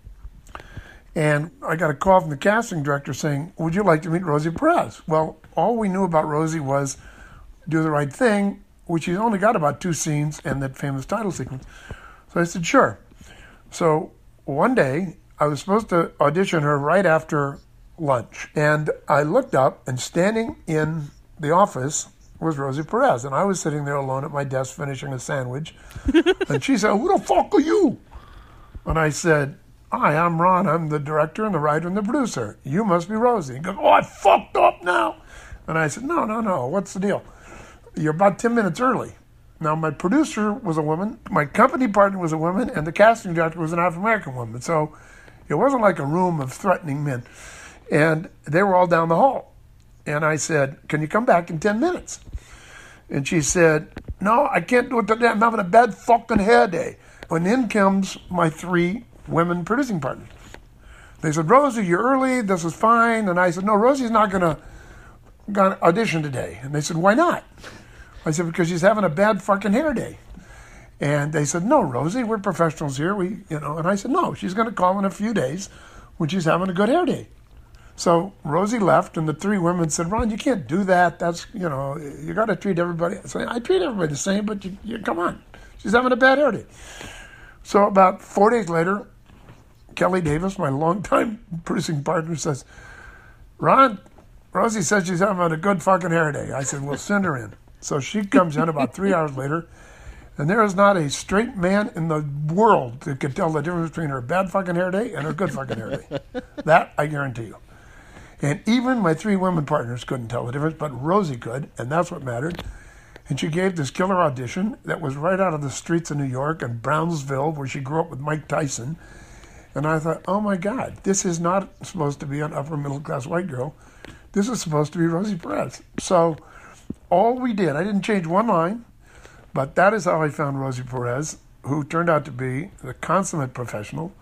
And I got a call from the casting director saying, "Would you like to meet Rosie Perez?" Well, all we knew about Rosie was Do the Right Thing, which she's only got about two scenes and that famous title sequence. So I said, sure. So one day, I was supposed to audition her right after lunch. And I looked up, and standing in the office was Rosie Perez. And I was sitting there alone at my desk finishing a sandwich. And she said, "Who the fuck are you?" And I said, "Hi, I'm Ron. I'm the director and the writer and the producer. You must be Rosie." He goes, "Oh, I fucked up now." And I said, no, no, no. What's the deal? You're about ten minutes early. Now, my producer was a woman, my company partner was a woman, and the casting director was an African-American woman. So it wasn't like a room of threatening men. And they were all down the hall. And I said, "Can you come back in ten minutes? And she said, "No, I can't do it today. I'm having a bad fucking hair day." And in comes my three women producing partners. They said, "Rosie, you're early. This is fine." And I said, "No, Rosie's not going to gonna audition today." And they said, "Why not?" I said, "Because she's having a bad fucking hair day." And they said, "No, Rosie, we're professionals here. We, you know." And I said, "No, she's going to call in a few days when she's having a good hair day." So Rosie left, and the three women said, "Ron, you can't do that. That's, you know, you got to treat everybody." I said, "I treat everybody the same, but you, you come on. She's having a bad hair day." So about four days later, Kelly Davis, my longtime producing partner, says, "Ron, Rosie says she's having a good fucking hair day." I said, "Well, send her in." So she comes in about three hours later, and there is not a straight man in the world that could tell the difference between her bad fucking hair day and her good fucking hair day. That I guarantee you. And even my three women partners couldn't tell the difference, but Rosie could, and that's what mattered. And she gave this killer audition that was right out of the streets of New York and Brownsville, where she grew up with Mike Tyson. And I thought, oh my God, this is not supposed to be an upper middle class white girl. This is supposed to be Rosie Perez. So all we did, I didn't change one line, but that is how I found Rosie Perez, who turned out to be the consummate professional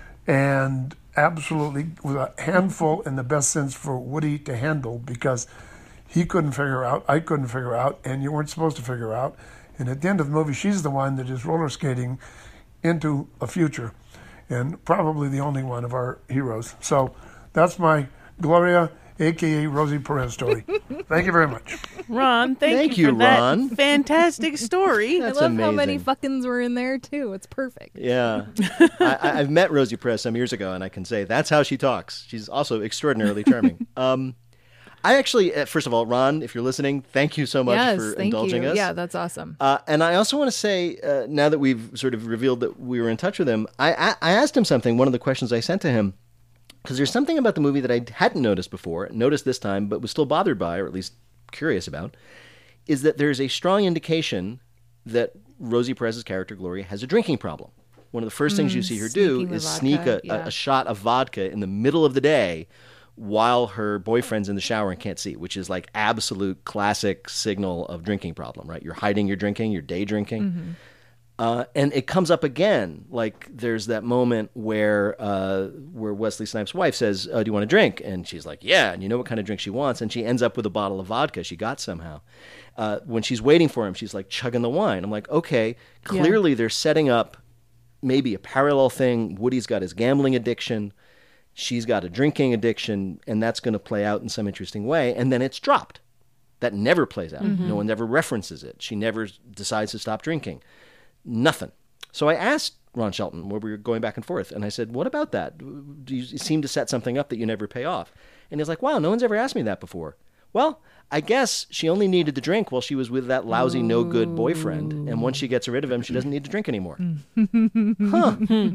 and absolutely was a handful in the best sense for Woody to handle, because he couldn't figure out, I couldn't figure out, and you weren't supposed to figure out. And at the end of the movie, she's the one that is roller skating into a future, and probably the only one of our heroes. So that's my Gloria, a k a. Rosie Perez story. Thank you very much. Ron, thank, Thank you, you, for that Ron. fantastic story. That's I love how many amazing. fuckins were in there, too. It's perfect. Yeah. I, I- I've met Rosie Perez some years ago, and I can say that's how she talks. She's also extraordinarily charming. Um, I actually, uh, first of all, Ron, if you're listening, thank you so much yes, for thank indulging you. us. Yeah, that's awesome. Uh, and I also want to say, uh, now that we've sort of revealed that we were in touch with him, I, I, I asked him something, one of the questions I sent to him, because there's something about the movie that I hadn't noticed before, noticed this time, but was still bothered by, or at least curious about, is that there's a strong indication that Rosie Perez's character, Gloria, has a drinking problem. One of the first things Mm, you see her do sneaking the is vodka, sneak a, yeah. a, a shot of vodka in the middle of the day while her boyfriend's in the shower and can't see, which is like absolute classic signal of drinking problem, right? You're hiding your drinking, you're day drinking. Mm-hmm. Uh, and it comes up again. Like there's that moment where uh, where Wesley Snipes' wife says, oh, do you want a drink? And she's like, yeah. And you know what kind of drink she wants. And she ends up with a bottle of vodka she got somehow. Uh, when she's waiting for him, she's like chugging the wine. I'm like, okay, clearly yeah. they're setting up maybe a parallel thing. Woody's got his gambling addiction. She's got a drinking addiction, and that's going to play out in some interesting way. And then it's dropped. That never plays out. Mm-hmm. No one ever references it. She never decides to stop drinking. Nothing. So I asked Ron Shelton, where we were going back and forth, and I said, what about that? Do you seem to set something up that you never pay off? And he's like, wow, no one's ever asked me that before. Well, I guess she only needed to drink while she was with that lousy, no good boyfriend. And once she gets rid of him, she doesn't need to drink anymore. Huh.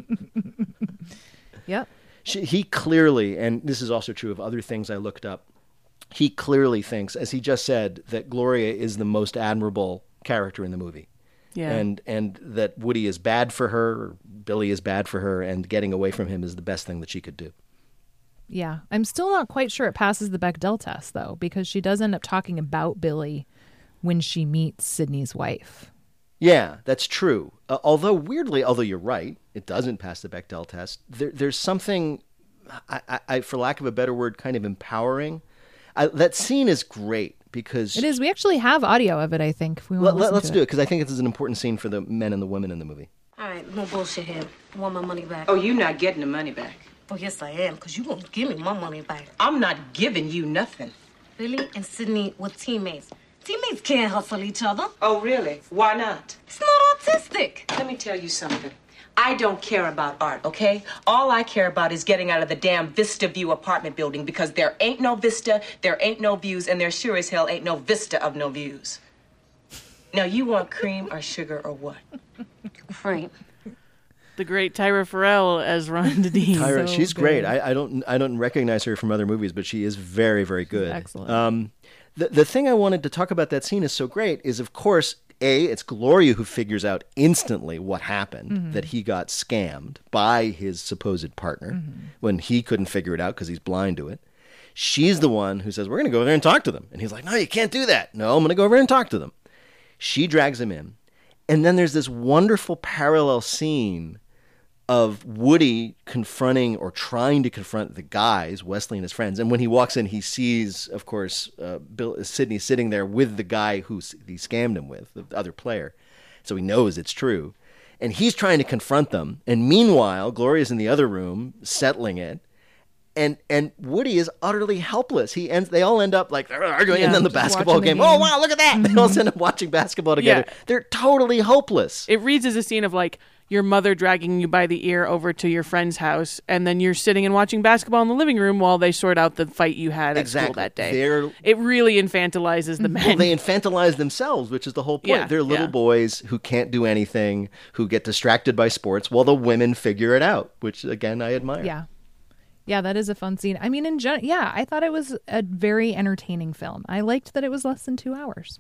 Yep. She, he clearly, and this is also true of other things I looked up, he clearly thinks, as he just said, that Gloria is the most admirable character in the movie. Yeah. And and that Woody is bad for her, or Billy is bad for her, and getting away from him is the best thing that she could do. Yeah. I'm still not quite sure it passes the Bechdel test, though, because she does end up talking about Billy when she meets Sidney's wife. Yeah, that's true. Uh, although, weirdly, although you're right, it doesn't pass the Bechdel test, there, there's something, I, I, I, for lack of a better word, kind of empowering. I, that scene is great because... It is. We actually have audio of it, I think, if we want let, to listen Let's to do it, because I think this is an important scene for the men and the women in the movie. All right, no bullshit here. I want my money back. Oh, you're not getting the money back. Oh, yes, I am, because you won't give me my money back. I'm not giving you nothing. Billy and Sidney were teammates. Teammates can't hustle each other. Oh, really? Why not? It's not artistic. Let me tell you something. I don't care about art, okay? All I care about is getting out of the damn Vista View apartment building because there ain't no vista, there ain't no views, and there sure as hell ain't no vista of no views. Now, you want cream or sugar or what? Cream. The great Tyra Farrell as Rhonda Dean. Tyra, So she's good. great. I, I don't I don't recognize her from other movies, but she is very, very good. Excellent. Um, the the thing I wanted to talk about that scene is so great is, of course, A, it's Gloria who figures out instantly what happened, Mm-hmm. that he got scammed by his supposed partner Mm-hmm. when he couldn't figure it out because he's blind to it. She's the one who says, we're going to go over there and talk to them. And he's like, no, you can't do that. No, I'm going to go over there and talk to them. She drags him in. And then there's this wonderful parallel scene of Woody confronting or trying to confront the guys, Wesley and his friends. And when he walks in, he sees, of course, uh, Bill, Sidney sitting there with the guy who he scammed him with, the other player. So he knows it's true. And he's trying to confront them. And meanwhile, Gloria's in the other room settling it. And and Woody is utterly helpless. He ends. They all end up like arguing, Yeah, and then the just basketball watching the game. game. Oh wow, look at that! They all end up watching basketball together. Yeah. They're totally hopeless. It reads as a scene of like your mother dragging you by the ear over to your friend's house, and then you're sitting and watching basketball in the living room while they sort out the fight you had at Exactly. school that day. They're- It really infantilizes the men. Well, they infantilize themselves, which is the whole point. Yeah, They're little yeah. boys who can't do anything, who get distracted by sports, while the women figure it out, which again I admire. Yeah. Yeah, that is a fun scene. I mean, in gen- yeah, I thought it was a very entertaining film. I liked that it was less than two hours.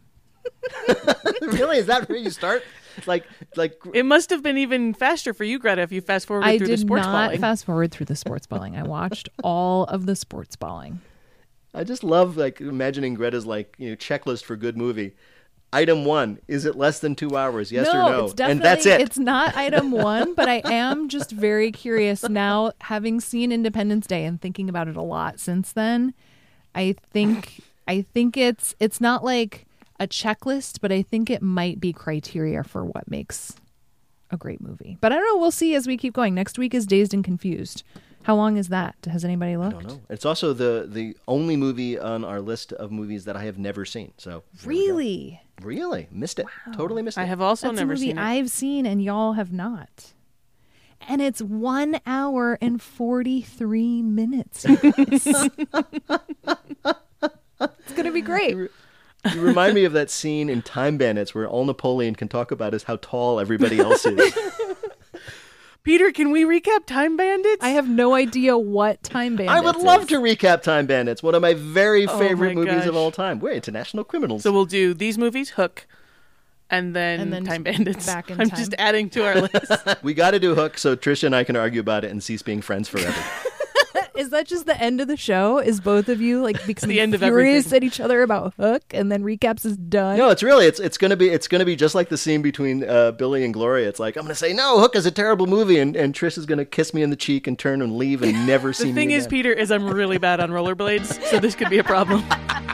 Really? Is that where you start? Like, like It must have been even faster for you, Greta, if you fast forwarded I through did the sports not balling. fast forward through the sports balling. I watched all of the sports balling. I just love like imagining Greta's like you know checklist for good movie. Item one: is it less than two hours? Yes no, or no? It's definitely, and that's it. It's not item one, but I am just very curious now, having seen Independence Day and thinking about it a lot since then. I think I think it's it's not like a checklist, but I think it might be criteria for what makes a great movie. But I don't know. We'll see as we keep going. Next week is Dazed and Confused. How long is that? Has anybody looked? I don't know. It's also the the only movie on our list of movies that I have never seen. So Really? really missed it. Totally missed it. I have also That's never a movie seen it. I've seen and y'all have not. And it's one hour and forty-three minutes. you guys. going to be great. You remind me of that scene in Time Bandits where all Napoleon can talk about is how tall everybody else is. Peter, can we recap Time Bandits? I have no idea what Time Bandits I would is. love to recap Time Bandits, one of my very Oh favorite my movies gosh. of all time. We're international criminals. So we'll do these movies, Hook, and then, And then Time Bandits. back in I'm time. just adding to our list. We got to do Hook so Trisha and I can argue about it and cease being friends forever. Is that just the end of the show? Is both of you like becoming the end of furious everything. at each other about Hook, and then recaps is done? No, it's really it's it's gonna be it's gonna be just like the scene between uh, Billy and Gloria. It's like I'm gonna say no, Hook is a terrible movie, and, and Trish is gonna kiss me in the cheek and turn and leave and never see The me thing again. is, Peter, is I'm really bad on rollerblades, so this could be a problem.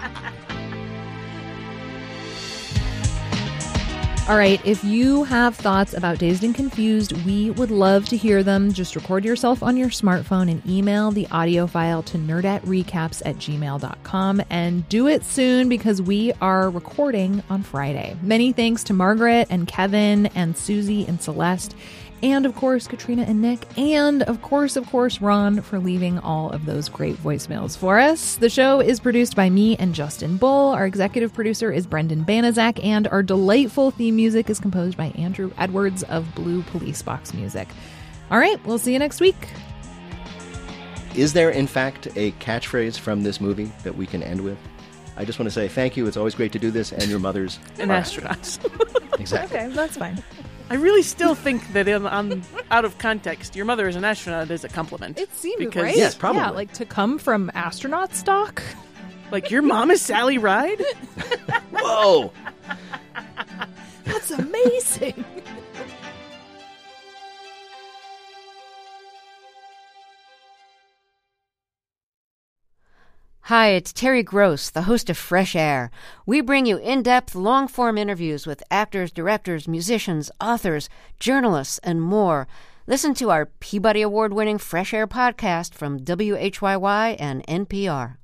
All right, if you have thoughts about Dazed and Confused, we would love to hear them. Just record yourself on your smartphone and email the audio file to nerdatrecaps at gmail dot com. And do it soon because we are recording on Friday. Many thanks to Margaret and Kevin and Susie and Celeste. And, of course, Katrina and Nick. And, of course, of course, Ron for leaving all of those great voicemails for us. The show is produced by me and Justin Bull. Our executive producer is Brendan Banaszak. And our delightful theme music is composed by Andrew Edwards of Blue Police Box Music. All right, we'll see you next week. Is there, in fact, a catchphrase from this movie that we can end with? I just want to say thank you. It's always great to do this. And your mothers And are astronauts. Exactly. Okay, that's fine. I really still think that in, on, out of context, your mother is an astronaut is a compliment. It seemed because, right. Yes, probably. Yeah, like to come from astronaut stock. Like, your mom is Sally Ride? Whoa! That's amazing. Hi, it's Terry Gross, the host of Fresh Air. We bring you in-depth, long-form interviews with actors, directors, musicians, authors, journalists, and more. Listen to our Peabody Award-winning Fresh Air podcast from W H Y Y and N P R.